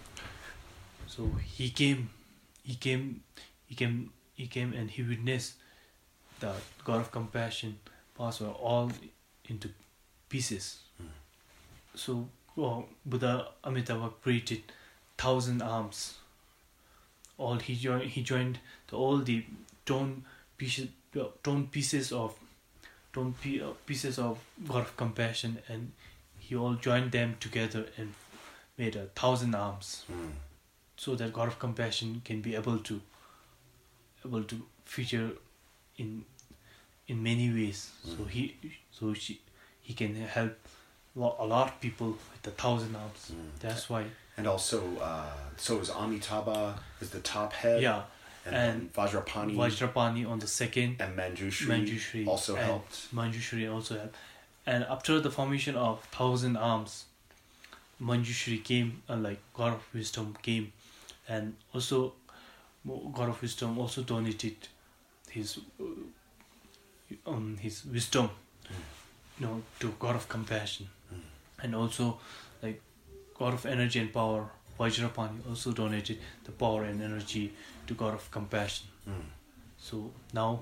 So he came, he came, he came, he came, and he witnessed the God of compassion pass were all into pieces. Mm. So well, Buddha Amitabha created thousand arms. All he joined, he joined the, all the torn pieces, torn pieces of, torn pe- uh, pieces of God of compassion, and he all joined them together and made a thousand arms, Mm. so that God of compassion can be able to, able to feature in, in many ways. So Mm. he, so she, he can help lo- a lot of people with the thousand arms. Mm. That's why. And also, uh, so is Amitabha is the top head. Yeah, And, and then Vajrapani Vajrapani on the second. and Manjushri, Manjushri also and helped. Manjushri also helped. And after the formation of thousand arms, Manjushri came, and like God of wisdom came, and also God of wisdom also donated his uh, um his wisdom, you know, to God of compassion, Mm. and also like God of energy and power, Vajrapani also donated the power and energy to God of compassion. Mm. So now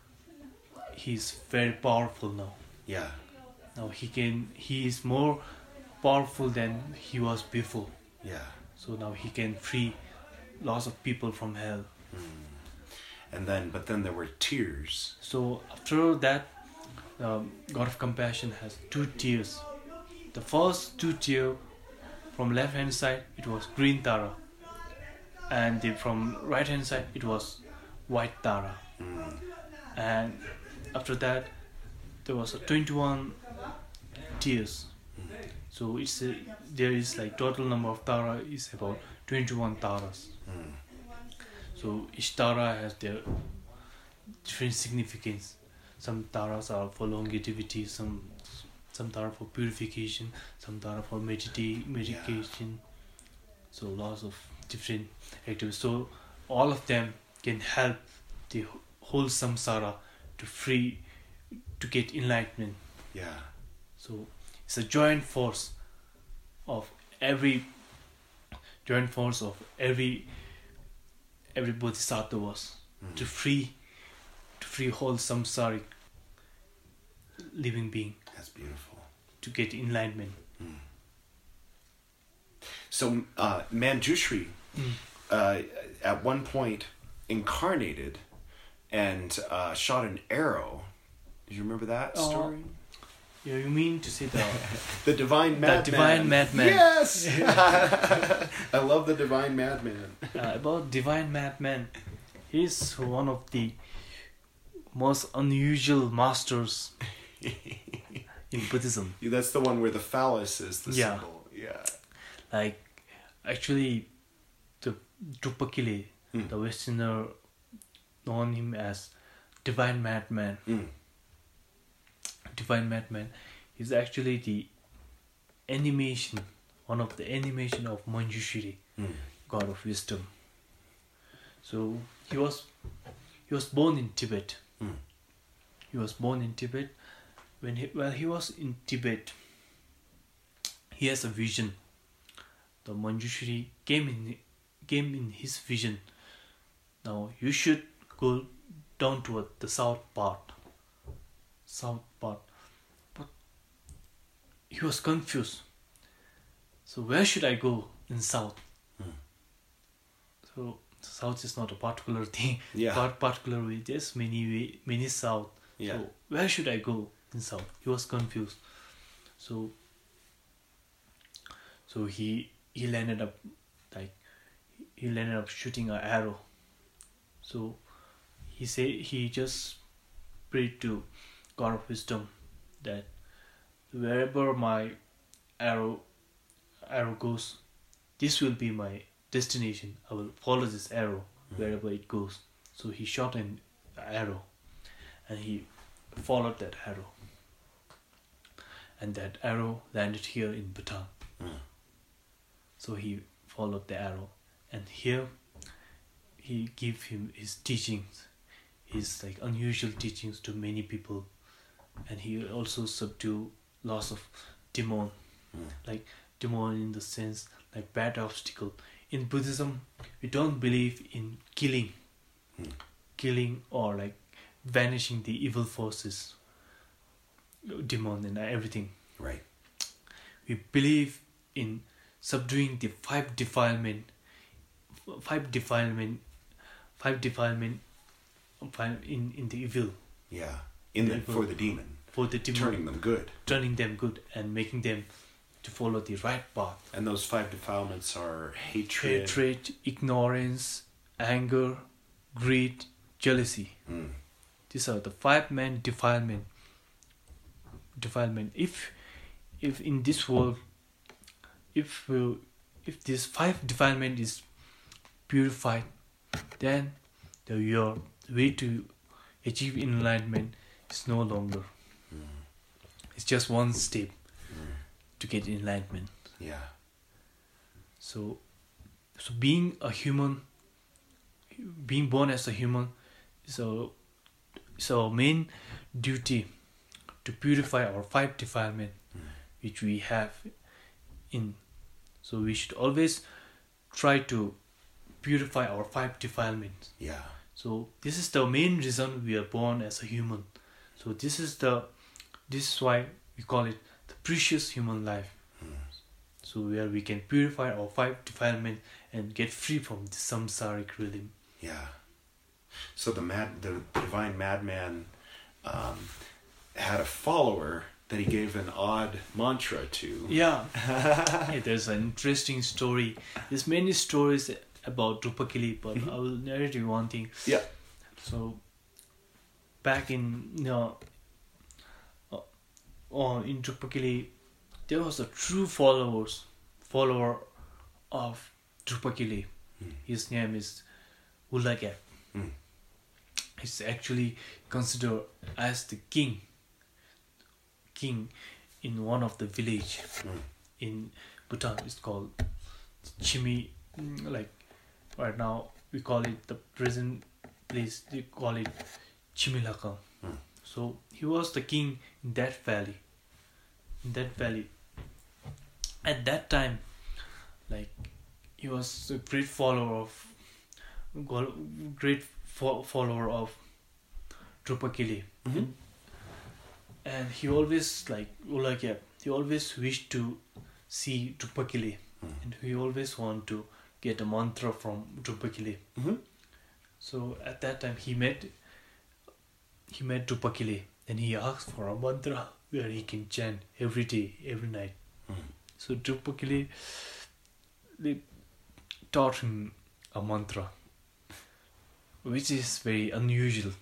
he's very powerful now. Yeah. Now he can he is more powerful than he was before. Yeah. So now he can free lots of people from hell. Mm. And then, but then there were tears. So after that, um, God of compassion has two tiers. The first two tier from left hand side it was green Tara, and the, from right hand side it was white Tara. Mm. And after that there was a twenty-one tiers. So So it's a, there is like total number of Tara is about twenty-one Taras. Mm. So each Tara has their different significance. Some Taras are for longevity, some some Tara for purification, some Tara for medita- medication. So lots of different activities. So all of them can help the whole samsara to free, to get enlightenment. Yeah. So it's a joint force of every joint force of every every bodhisattvas Mm. to free to free whole samsaric living being That's beautiful. to get enlightenment. Mm. So uh, Manjushri, Mm. uh, at one point incarnated and uh, shot an arrow. Do you remember that Oh, story? Yeah, you mean to say the The divine the madman. divine madman? Yes. I love the divine madman. Uh, about divine madman, he's one of the most unusual masters in Buddhism. That's the one where the phallus is the Yeah. symbol. Yeah. Like, actually, the Drupakili, Mm. the Westerner, known him as divine madman. Mm. Divine madman is actually the animation, one of the animation of Manjushri, Mm. god of wisdom. So he was he was born in Tibet. Mm. He was born in Tibet. When he while he was in Tibet, he has a vision. The Manjushri came in came in his vision. Now you should go down toward the south part. South part. But he was confused. So where should I go in south? Mm. So south is not a particular thing. Yeah. Part particular way. There's many way, many south. Yeah. So where should I go in south? He was confused. So so he he landed up like he landed up shooting an arrow. So he say he just prayed to God of wisdom that wherever my arrow arrow goes, this will be my destination. I will follow this arrow wherever it goes. So he shot an arrow and he followed that arrow. And that arrow landed here in Bhutan. Mm. So he followed the arrow. And here he gave him his teachings, his like unusual teachings to many people. And he also subdued lots of demon. Mm. Like demon in the sense like bad obstacle. In Buddhism, we don't believe in killing. Mm. Killing or like vanishing the evil forces, demon and everything. Right. We believe in subduing the five defilement, five defilement, five defilement in, in the evil. Yeah. In the, Evil. for the demon. For the demon, Turning them good. turning them good and making them to follow the right path. And those five defilements are hatred. Hatred, ignorance, anger, greed, jealousy. Mm. These are the five main defilement. Defilement. If, if in this world, if we, if this five defilement is purified, then the your way to achieve enlightenment is no longer. Mm. It's just one step Mm. to get enlightenment. Yeah. So, so being a human, being born as a human, is our, is our main duty to purify our five defilement, Mm. which we have in. So we should always try to purify our five defilements. Yeah. So this is the main reason we are born as a human. So this is the, this is why we call it the precious human life. Mm. So where we can purify our five defilement and get free from the samsaric rhythm. Yeah. So the mad, the divine madman, um, had a follower that he gave an odd mantra to. Yeah. Yeah, there's an interesting story. There's many stories about Drupakili, but Mhm. I will narrate you one thing. Yeah. So back in you know, uh, uh, in Drupakili there was a true followers follower of Drupakili. Mm. His name is Ulagap. Mm. He's actually considered as the king king in one of the village Mm. in Bhutan. It's called Chimi, mm, like right now we call it the present place, they call it Chimilakal. Mm. So he was the king in that valley. In that valley. At that time, like he was a great follower of great fo- follower of Drupakili. Mhm. And he always like like yeah, he always wished to see Drupakili. Mm. And he always want to get a mantra from Drupakili. Mhm. So at that time he met he met Drupakili and he asked for a mantra where he can chant every day, every night. Mm. So Drupakili they taught him a mantra, which is very unusual.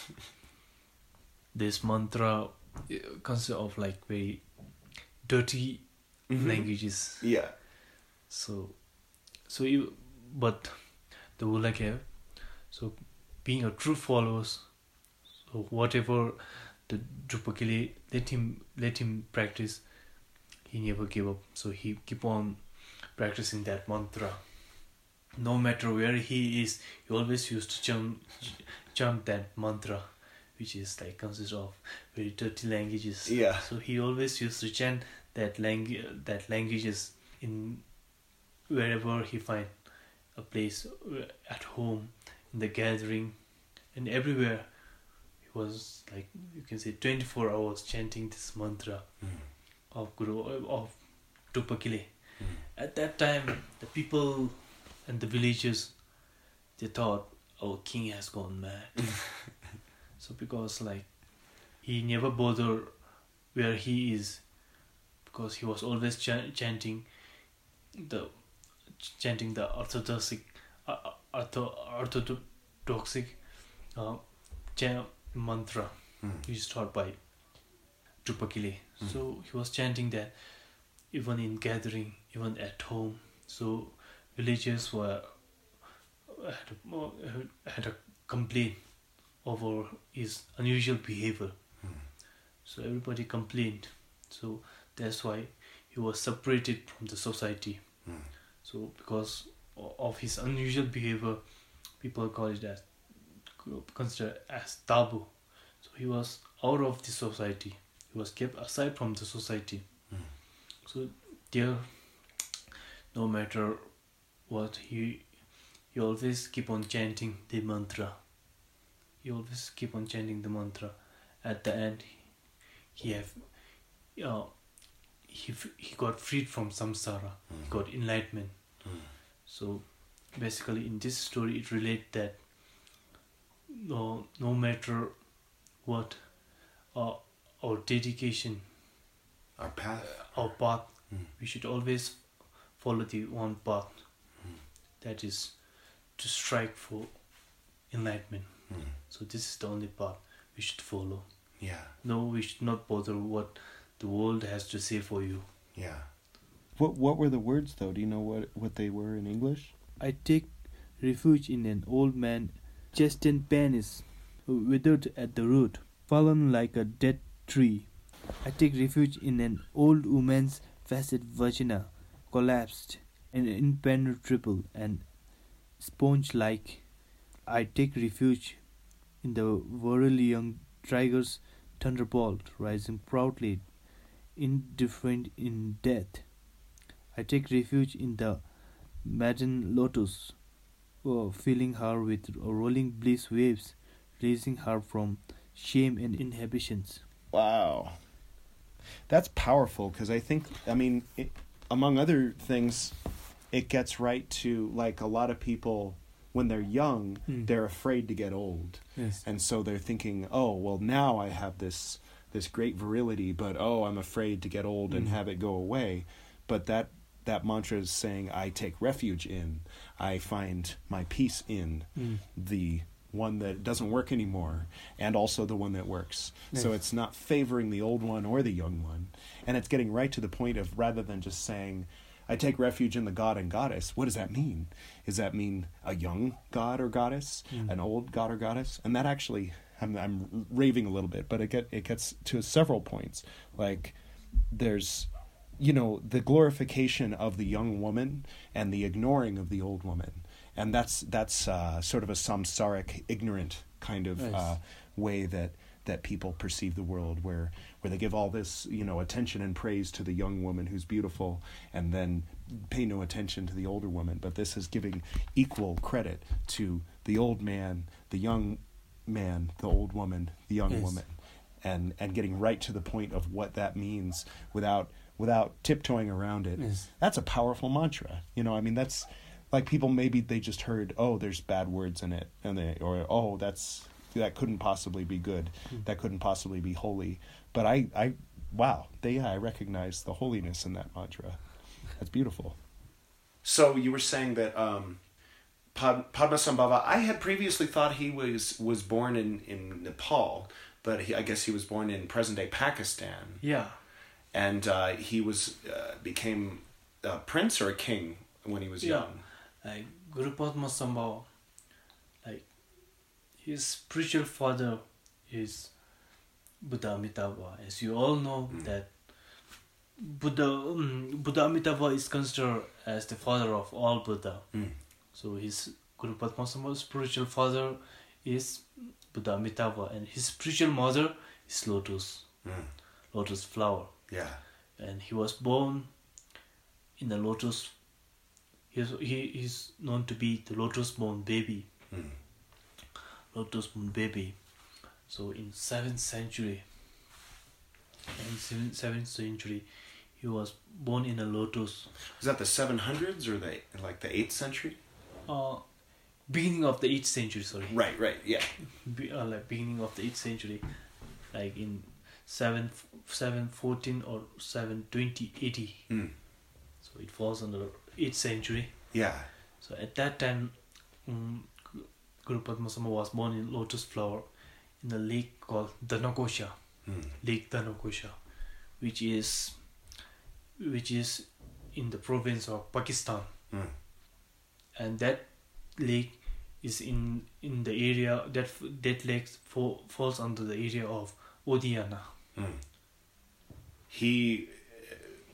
This mantra uh, consists of like very dirty Mhm. languages. Yeah. So, so you, but the Ulagap, so being a true followers, so whatever the Drupakili let him let him practice, he never gave up. So he keep on practicing that mantra. No matter where he is, he always used to chant, chant that mantra, which is like consists of very dirty languages. Yeah. So he always used to chant that language, that languages in wherever he find a place, uh, at home, in the gathering, and everywhere. He was like, you can say, twenty-four hours chanting this mantra Mm. of Guru of Drupakili. Mm. At that time, the people and the villagers, they thought our king has gone mad. So because like he never bothered where he is, because he was always ch- chanting the chanting the orthodoxic uh, ortho, orthodoxic uh, cha- mantra Mm. which is taught by Drupakili. Mm. So he was chanting that even in gathering, even at home. So villagers were had a, had a complaint over his unusual behavior. Mm. So everybody complained. So that's why he was separated from the society. Mm. So because o- of his unusual behavior, people call it as considered as taboo. So he was out of the society. He was kept aside from the society. Mm. So there, no matter what, he he always keep on chanting the mantra. He always keep on chanting the mantra. At the end, he have, uh, he f- he got freed from samsara. Mm. He got enlightenment. Mm. So basically, in this story, it relates that no no matter what, uh, our dedication, Our path. our path, Mm. we should always follow the one path. Mm. That is to strive for enlightenment. Mm. So this is the only path we should follow. Yeah. No, we should not bother what the world has to say for you. Yeah. What what were the words though? Do you know what what they were in English? I take refuge in an old man, chastened penis, withered at the root, fallen like a dead tree. I take refuge in an old woman's facet vagina, collapsed and impenetrable and sponge-like. I take refuge in the virile young tiger's thunderbolt, rising proudly, indifferent in death. I take refuge in the maddened lotus, uh, filling her with rolling bliss waves, releasing her from shame and inhibitions. Wow. That's powerful because I think, I mean, it, among other things, it gets right to, like, a lot of people, when they're young, Mm. they're afraid to get old. Yes. And so they're thinking, oh, well, now I have this this great virility, but, oh, I'm afraid to get old and Mm. have it go away. But that, that mantra is saying, I take refuge in, I find my peace in Mm. the one that doesn't work anymore, and also the one that works. Yes. So it's not favoring the old one or the young one. And it's getting right to the point of, rather than just saying, I take refuge in the god and goddess, what does that mean? Does that mean a young god or goddess, Mm. an old god or goddess? And that actually, I'm, I'm raving a little bit, but it get it gets to several points. Like, there's, you know, the glorification of the young woman and the ignoring of the old woman. And that's that's uh, sort of a samsaric, ignorant kind of Yes. uh, way that that people perceive the world, where where they give all this, you know, attention and praise to the young woman who's beautiful, and then pay no attention to the older woman. But this is giving equal credit to the old man, the young man, the old woman, the young Yes. woman, and and getting right to the point of what that means without without tiptoeing around it. Yes. That's a powerful mantra. You know, I mean, that's like, people, maybe they just heard, oh, there's bad words in it, and they, or oh, that's that couldn't possibly be good, Mm. that couldn't possibly be holy. But I, I, wow, they, I recognize the holiness in that mantra. That's beautiful. So you were saying that um, Pad- Padmasambhava, I had previously thought he was, was born in, in Nepal, but he, I guess he was born in present-day Pakistan. Yeah. And uh, he was uh, became a prince or a king when he was Yeah. young. Like Guru Padmasambhava, like his spiritual father is Buddha Amitabha. As you all know, Mm. that Buddha um, Buddha Amitabha is considered as the father of all Buddha. Mm. So his Guru Padmasambhava's spiritual father is Buddha Amitabha, and his spiritual mother is Lotus, Mm. Lotus flower. Yeah. And he was born in the lotus. He is, he is known to be the lotus born baby. Mm. Lotus born baby. So in seventh century, in seventh, seventh century, he was born in a lotus. Was that the seven hundreds or the like the eighth century? Uh, beginning of the eighth century. Sorry. Right, right, yeah. Be, uh, like beginning of the eighth century, like in seven seven fourteen or seven twenty eighty. Mm. So it falls under eighth century. Yeah. So at that time, um, Guru Padmasambhava was born in lotus flower in a lake called Dhanakosha, Mm. Lake Dhanakosha, which is which is in the province of Pakistan, Mm. and that lake is in in the area that that lake fall, falls under the area of Odiyana. Mm. He uh,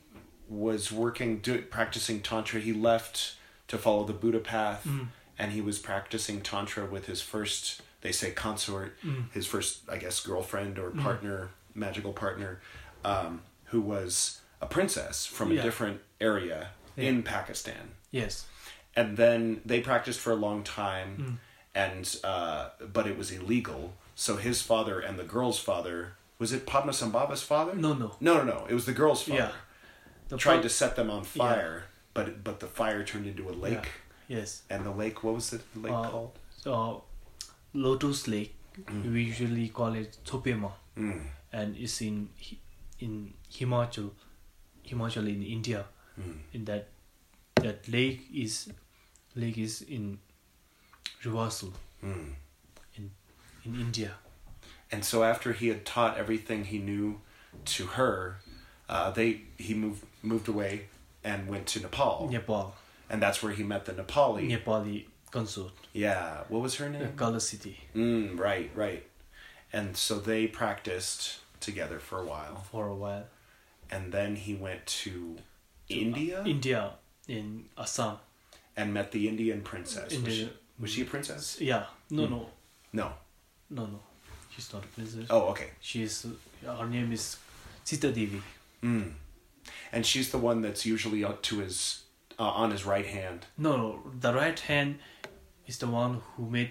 was working, do, practicing Tantra. He left to follow the Buddha path, Mm. and he was practicing Tantra with his first, they say, consort, Mm. his first, I guess, girlfriend or Mm. partner, magical partner, um, who was a princess from Yeah. a different area Yeah. in Pakistan. Yes. And then they practiced for a long time, Mm. and uh, but it was illegal. So his father and the girl's father, was it Padmasambhava's father? No, no. No, no, no. It was the girl's father. Yeah. The Tried fir- to set them on fire, but but the fire turned into a lake. Yes. And the lake, what was the lake Uh, called? So, Lotus Lake, Mm. we usually call it Thopema, Mm. and it's in Hi- in Himachal, Himachal in India. Mm. In that that lake is lake is in Rivasal Mm. in India. And so after he had taught everything he knew to her, uh, they he moved moved away and went to Nepal. Nepal, And that's where he met the Nepali. Nepali consort, Yeah. What was her the name? Kala city, Mm, right, right. And so they practiced together for a while. for a while. And then he went to To, India uh, India in Assam. and met the Indian princess. Was, India- she, was she a princess? Yeah, no, Mm. no, No. no, no. She's not a princess. Oh, okay. She's uh, her name is Sita Devi. Mm. And she's the one that's usually up to his uh, on his right hand. No, no, the right hand is the one who made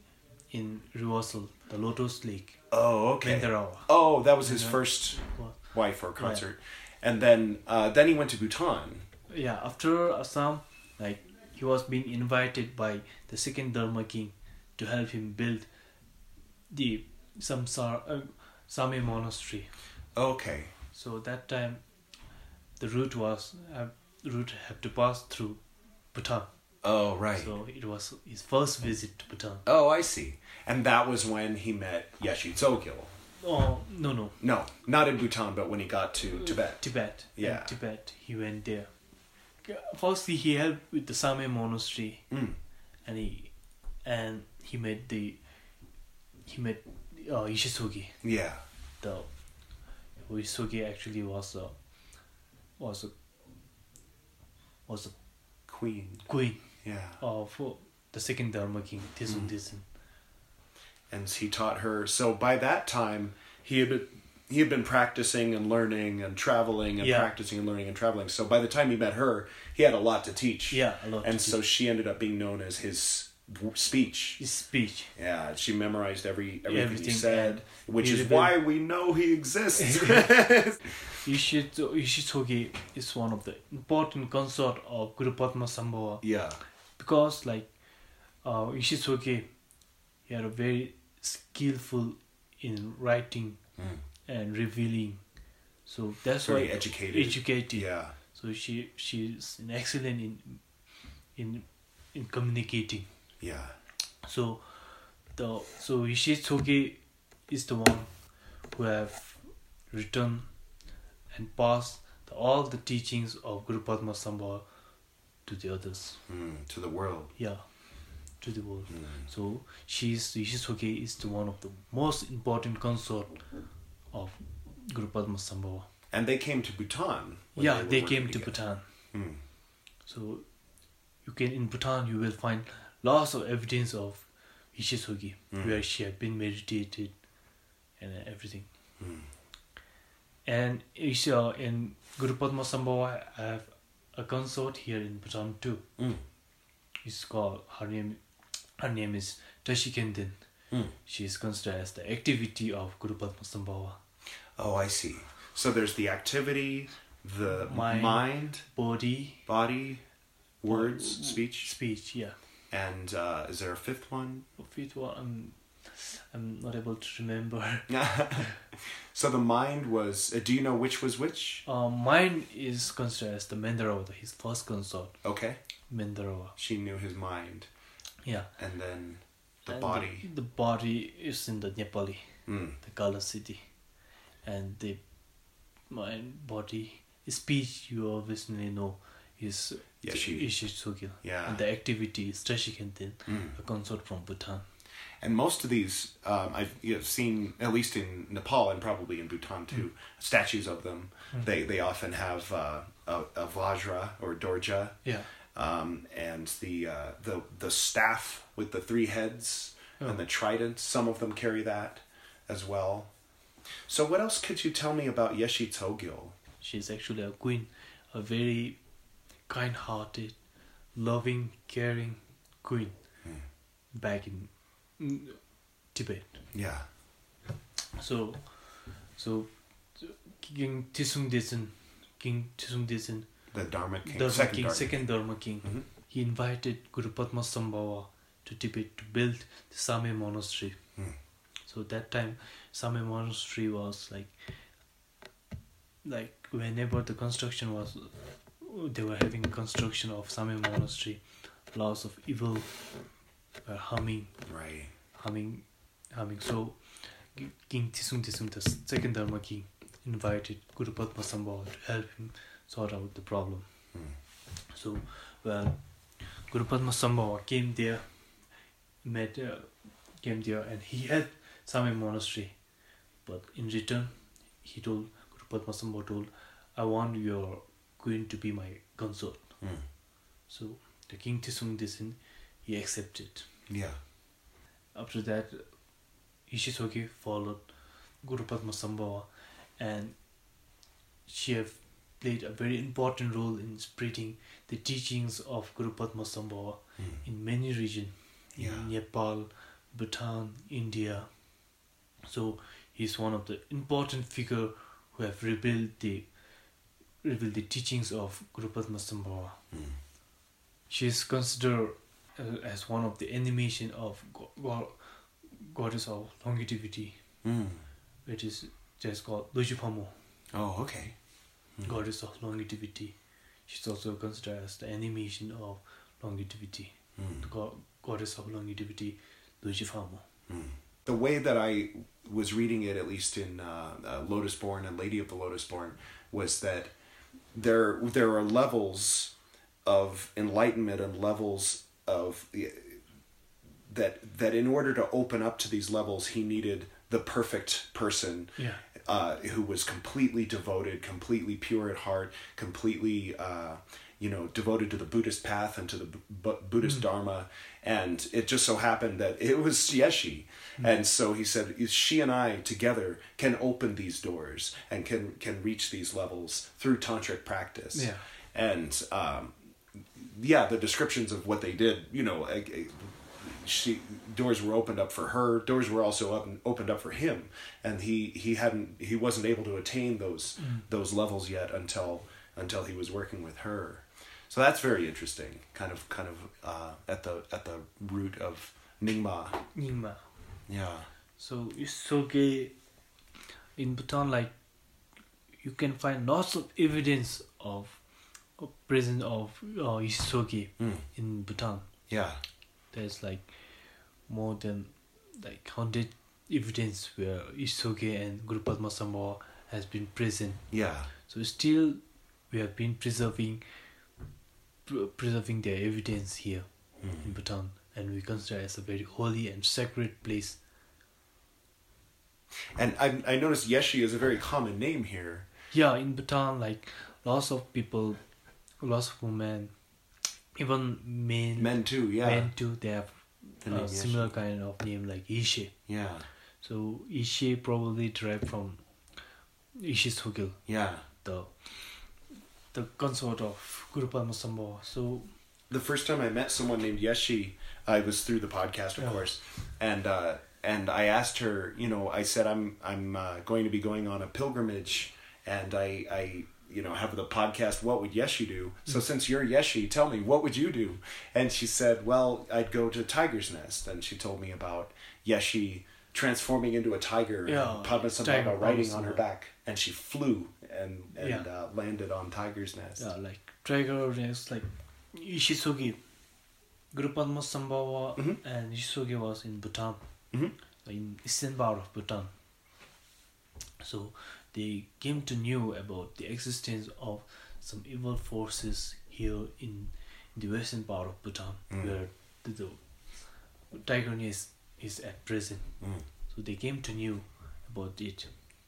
in Rivasal, the Lotus Lake, Oh, okay. Vendarawa. Oh, that was his Yeah. first Well, wife or consort. And then uh, then he went to Bhutan. Yeah, after Assam, like he was being invited by the second Dharma king to help him build the Samsar uh, Same monastery. Okay. So that time, the route was uh, the route had to pass through Bhutan. Oh, right. So it was his first visit to Bhutan. Oh, I see. And that was when he met Yeshi Tsogil. Oh, no, no. No, not in Bhutan, but when he got to Tibet. Tibet. Yeah. In Tibet, he went there. Firstly, he helped with the Same monastery, Mm. and he and he met the he met uh, Ishisogi. Yeah. The Ishisogi actually was a was a was a Queen. queen Yeah. of the second Dharma king, Tisung Mm. Disin. And he taught her. So by that time, he had been, he had been practicing and learning and traveling and Yeah. practicing and learning and traveling. So by the time he met her, he had a lot to teach. Yeah, a lot. And to so teach. she ended up being known as his w- speech. His speech. Yeah, she memorized every everything, Everything, he said, and which he is revealed- why we know he exists. Ishito, Ishisogi is one of the important consort of Guru Padma Sambhava yeah. because, like, uh, Ishisogi, he had a very skillful in writing Mm. and revealing. So that's Very why educated. educated. Yeah. So she she's an excellent in in in communicating. Yeah. So the so Ishisogi is the one who have written and passed the, all the teachings of Guru Padma Sambhava to the others. Mm, to the world. Yeah, to the world. Mm. So she's Ishisogi is the one of the most important consort of Guru Padma Sambhava. And they came to Bhutan. when Yeah, were they working came to together. Bhutan. Mm. So you can in Bhutan you will find lots of evidence of Ishisogi Mm. where she had been meditated and everything. Mm. And Isha in Guru Padma Sambhava I have a consort here in Bhutan too. Mm. It's called her name her name is Tashikenden. Mm. She is considered as the activity of Guru Padma Sambhava. Oh, I see. So there's the activity, the Mind. mind, Body, body, words, uh, speech, speech, yeah. and uh, is there a fifth one? Fifth one, I'm, I'm not able to remember. So the mind was. Uh, do you know which was which? Uh, mine is considered as the Mendarava, his first consort, Okay. Mendarava. She knew his mind, Yeah. and then the And body. The, the body is in the Nepali, Mm. the Kala city. And the mind, body, speech, you obviously know, is Yeshi. Ishisogi. Yeah. And the activity is Tashikenten, Mm. a consort from Bhutan. And most of these, um, I've you know, seen, at least in Nepal and probably in Bhutan too, statues of them. Mm. They they often have uh, a, a vajra or dorja, Yeah. um, and the uh, the the staff with the three heads Oh. and the trident. Some of them carry that as well. So what else could you tell me about Yeshi Tsogil? She's actually a queen, a very kind-hearted, loving, caring queen Mm. back in mm, Tibet. Yeah. So, so King Tisung Disin, King Tisung Disin, The Dharma King, Dharma second King, Dharma second Dharma King, Mhm. he invited Guru Padma Sambhava to Tibet to build the Same monastery. Mm. So that time, Same monastery was like, like whenever the construction was, they were having construction of Same monastery, lots of evil were humming, Right. humming, humming. So King Tisung Tisung, the second Dharma king, invited Guru Padma Sambhava to help him sort out the problem. Mm. So, well, Guru Padma Sambhava came there, met, uh, came there, and he helped Same monastery. But in return, he told Guru Padma Sambhava told, "I want your queen to be my consort." Mm. So the King Tisung Disin, he accepted. Yeah. After that, Ishisogi followed Guru Padma Sambhava, and she have played a very important role in spreading the teachings of Guru Padma Sambhava Mm. in many regions, Yeah. in Nepal, Bhutan, India. So he's one of the important figure who have revealed the revealed the teachings of Guru Padma Sambhava. Mm. She is considered uh, as one of the animation of go- go- goddess of longevity, Mm. which is just called Lojupamo, Oh, okay. Mm. goddess of longevity. She's also considered as the animation of longevity, the go- goddess of longevity, Lujifamo. The way that I was reading it, at least in uh, uh, Lotus Born and Lady of the Lotus Born, was that there there are levels of enlightenment and levels of that that in order to open up to these levels, he needed the perfect person. Yeah. Uh, who was completely devoted, completely pure at heart, completely, uh, you know, devoted to the Buddhist path and to the B- Buddhist mm. Dharma. And it just so happened that it was Yeshi. Mm. And so he said, she and I together can open these doors and can, can reach these levels through tantric practice. Yeah. And, um, yeah, the descriptions of what they did, you know, I, I, she doors were opened up for her. Doors were also up, opened up for him, and he, he hadn't he wasn't able to attain those mm. those levels yet until until he was working with her. So that's very interesting. Kind of kind of uh, at the at the root of Nyingma. Nyingma. Yeah. So Isoge in Bhutan, like you can find lots of evidence of, of presence of uh, Isoge mm. in Bhutan. Yeah. There's like more than like hundred evidence where Isoge and Guru Padma Sambhava has been present. Yeah. So still we have been preserving pr- preserving their evidence here mm. in Bhutan, and we consider it as a very holy and sacred place. And I I noticed Yeshi is a very common name here. Yeah, in Bhutan, like lots of people, lots of women, even men. Men too, yeah. Men too, they have The a similar kind of name like Ishe. Yeah. So Ishe probably derived from Ishe Sogil, Yeah. the the consort of Guru Padma Sambhava. So the first time I met someone named Yeshi, I was through the podcast, of Yeah. course, and uh, and I asked her, you know, I said I'm I'm uh, going to be going on a pilgrimage, and I I you know have the podcast. What would Yeshi do? So since you're Yeshi, tell me, what would you do? And she said, well, I'd go to Tiger's Nest, and she told me about Yeshi transforming into a tiger, Yeah, and Padma tiger, Sambhava riding Padma on her Sambhava. back, and she flew and and Yeah. uh, landed on Tiger's Nest. yeah, like Tiger Nest, like Ishisogi, Guru Padma Sambhava Mhm. and Ishisogi was in Bhutan, Mhm. in eastern part of Bhutan. So they came to know about the existence of some evil forces here in the western part of Bhutan, Mm. where the, the Tiger Nest is at present. Mm. So they came to know about it.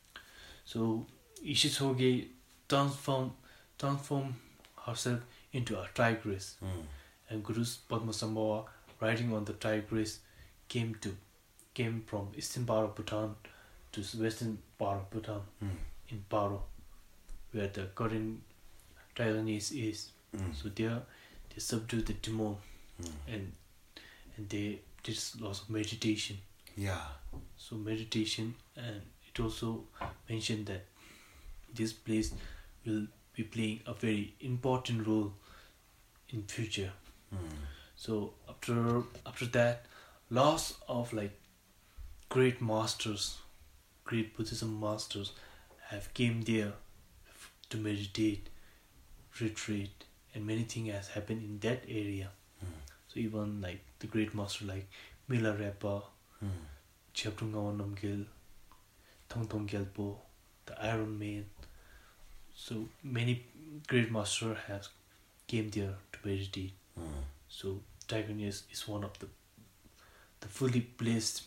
So Ishisoge transformed transformed herself into a tigress, Mm. and Guru Padma Sambhava, riding on the tigress, came to came from eastern part of Bhutan to western part of Bhutan Mm. in Paro, where the current Tiger Nest is. Mm. So there they subdued the demon, Mm. and and they did lots of meditation. Yeah. So meditation, and it also mentioned that this place will be playing a very important role in future. Mm. So after after that, lots of like great masters, great Buddhism masters have came there f- to meditate, retreat, and many things has happened in that area. Mm. So even like the great master like Milarepa, Mm. Chaptungawan Namgil, Thongthong Gyalpo, the Iron Man. So many great masters have came there to meditate. Mm. So Tiger Nest is one of the the fully placed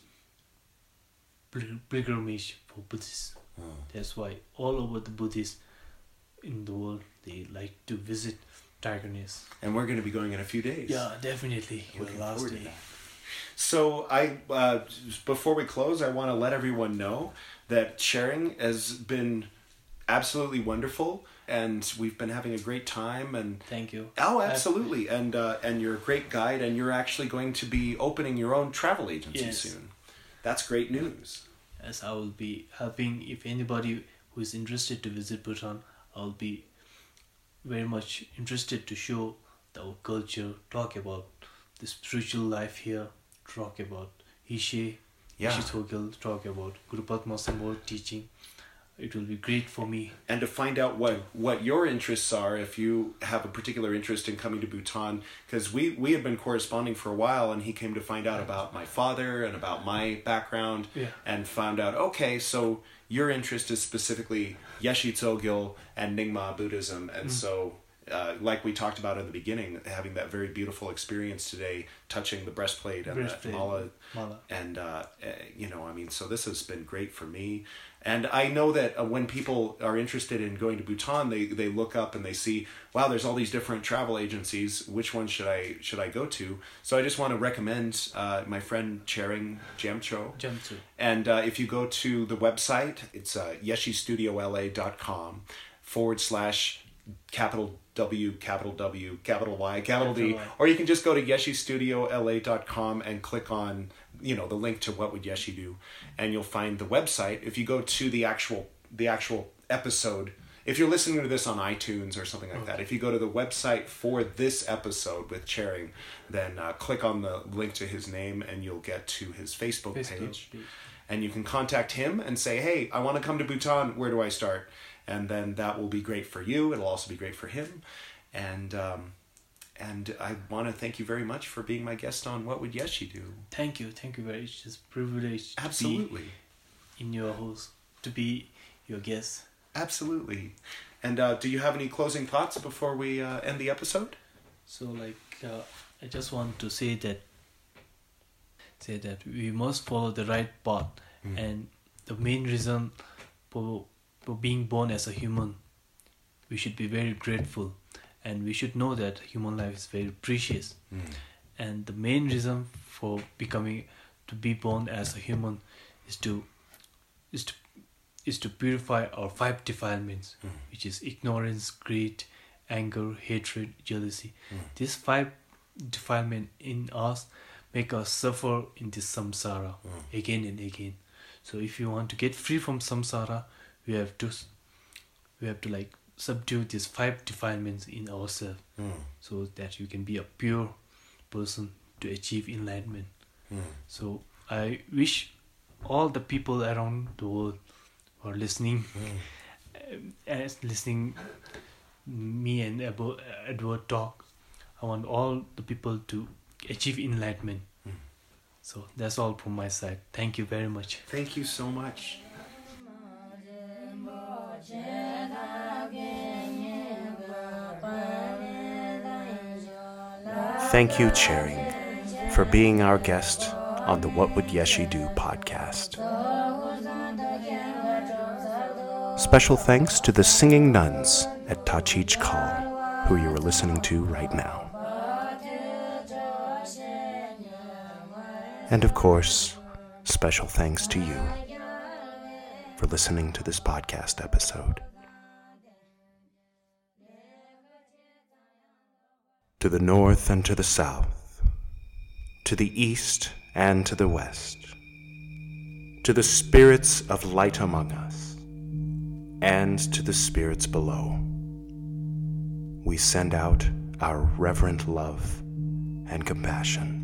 pil- pilgrimage for Buddhists. Mm. That's why all over the Buddhists in the world they like to visit Tiger Nest. And we're going to be going in a few days. Yeah, definitely. Your Looking last forward to day. that. So I, uh, before we close, I want to let everyone know that sharing has been absolutely wonderful, and we've been having a great time. And Thank you. oh, absolutely, and uh, and you're a great guide, and you're actually going to be opening your own travel agency Yes. soon. That's great news. As I will be helping, if anybody who is interested to visit Bhutan, I'll be very much interested to show our culture, talk about the spiritual life here, talk about Ishe, Yeah. Ishe Thogil, talk about Guru Padma Sambhava teaching. it will be great for me. And to find out what, what your interests are, if you have a particular interest in coming to Bhutan, because we, we had been corresponding for a while, and he came to find out about my father and about my background, Yeah. and found out, okay, so your interest is specifically Yeshe Tsogyal and Nyingma Buddhism, and so... Uh, like we talked about in the beginning, having that very beautiful experience today, touching the breastplate and Breastplate, the mala, mala. and uh, uh, you know, I mean, so this has been great for me. And I know that uh, when people are interested in going to Bhutan, they they look up and they see, wow, there's all these different travel agencies. Which one should I should I go to? So I just want to recommend uh, my friend Charing Jamcho. Jamcho. And uh, if you go to the website, it's uh, yeshe studio l a dot com forward slash capital W, capital W, capital Y, capital D, Capital Y. or you can just go to yeshe studio l a dot com and click on, you know, the link to What Would Yeshe Do, and you'll find the website. If you go to the actual the actual episode, if you're listening to this on iTunes or something like Okay. that, if you go to the website for this episode with Charing, then uh, click on the link to his name and you'll get to his Facebook, Facebook page. page. And you can contact him and say, hey, I want to come to Bhutan. Where do I start? And then that will be great for you. It'll also be great for him. And um, and I want to thank you very much for being my guest on What Would Yeshe Do? Thank you, thank you very much. It's a privilege Absolutely. to be in your house, to be your guest. Absolutely. And uh, do you have any closing thoughts before we uh, end the episode? So like uh, I just want to say that say that we must follow the right path, Mm. and the main reason for for being born as a human, we should be very grateful, and we should know that human life is very precious. Mm. And the main reason for becoming to be born as a human is to is to is to purify our five defilements, Mm. which is ignorance, greed, anger, hatred, jealousy. Mm. These five defilements in us make us suffer in this samsara Mm. again and again. So if you want to get free from samsara, we have to we have to like subdue these five defilements in ourselves, Mm. so that you can be a pure person to achieve enlightenment. Mm. So I wish all the people around the world who are listening, Mm. um, as listening me and Ebo- Edward talk, I want all the people to achieve enlightenment. Mm. So that's all from my side. Thank you very much. Thank you so much. Thank you, Charing, for being our guest on the What Would Yeshe Do podcast. Special thanks to the singing nuns at Tachich Kal, who you are listening to right now. And of course, special thanks to you for listening to this podcast episode. To the north and to the south, to the east and to the west, to the spirits of light among us, and to the spirits below, we send out our reverent love and compassion.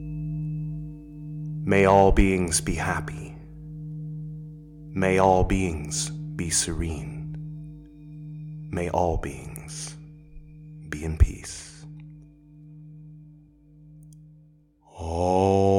May all beings be happy. May all beings be serene. May all beings be in peace. Oh.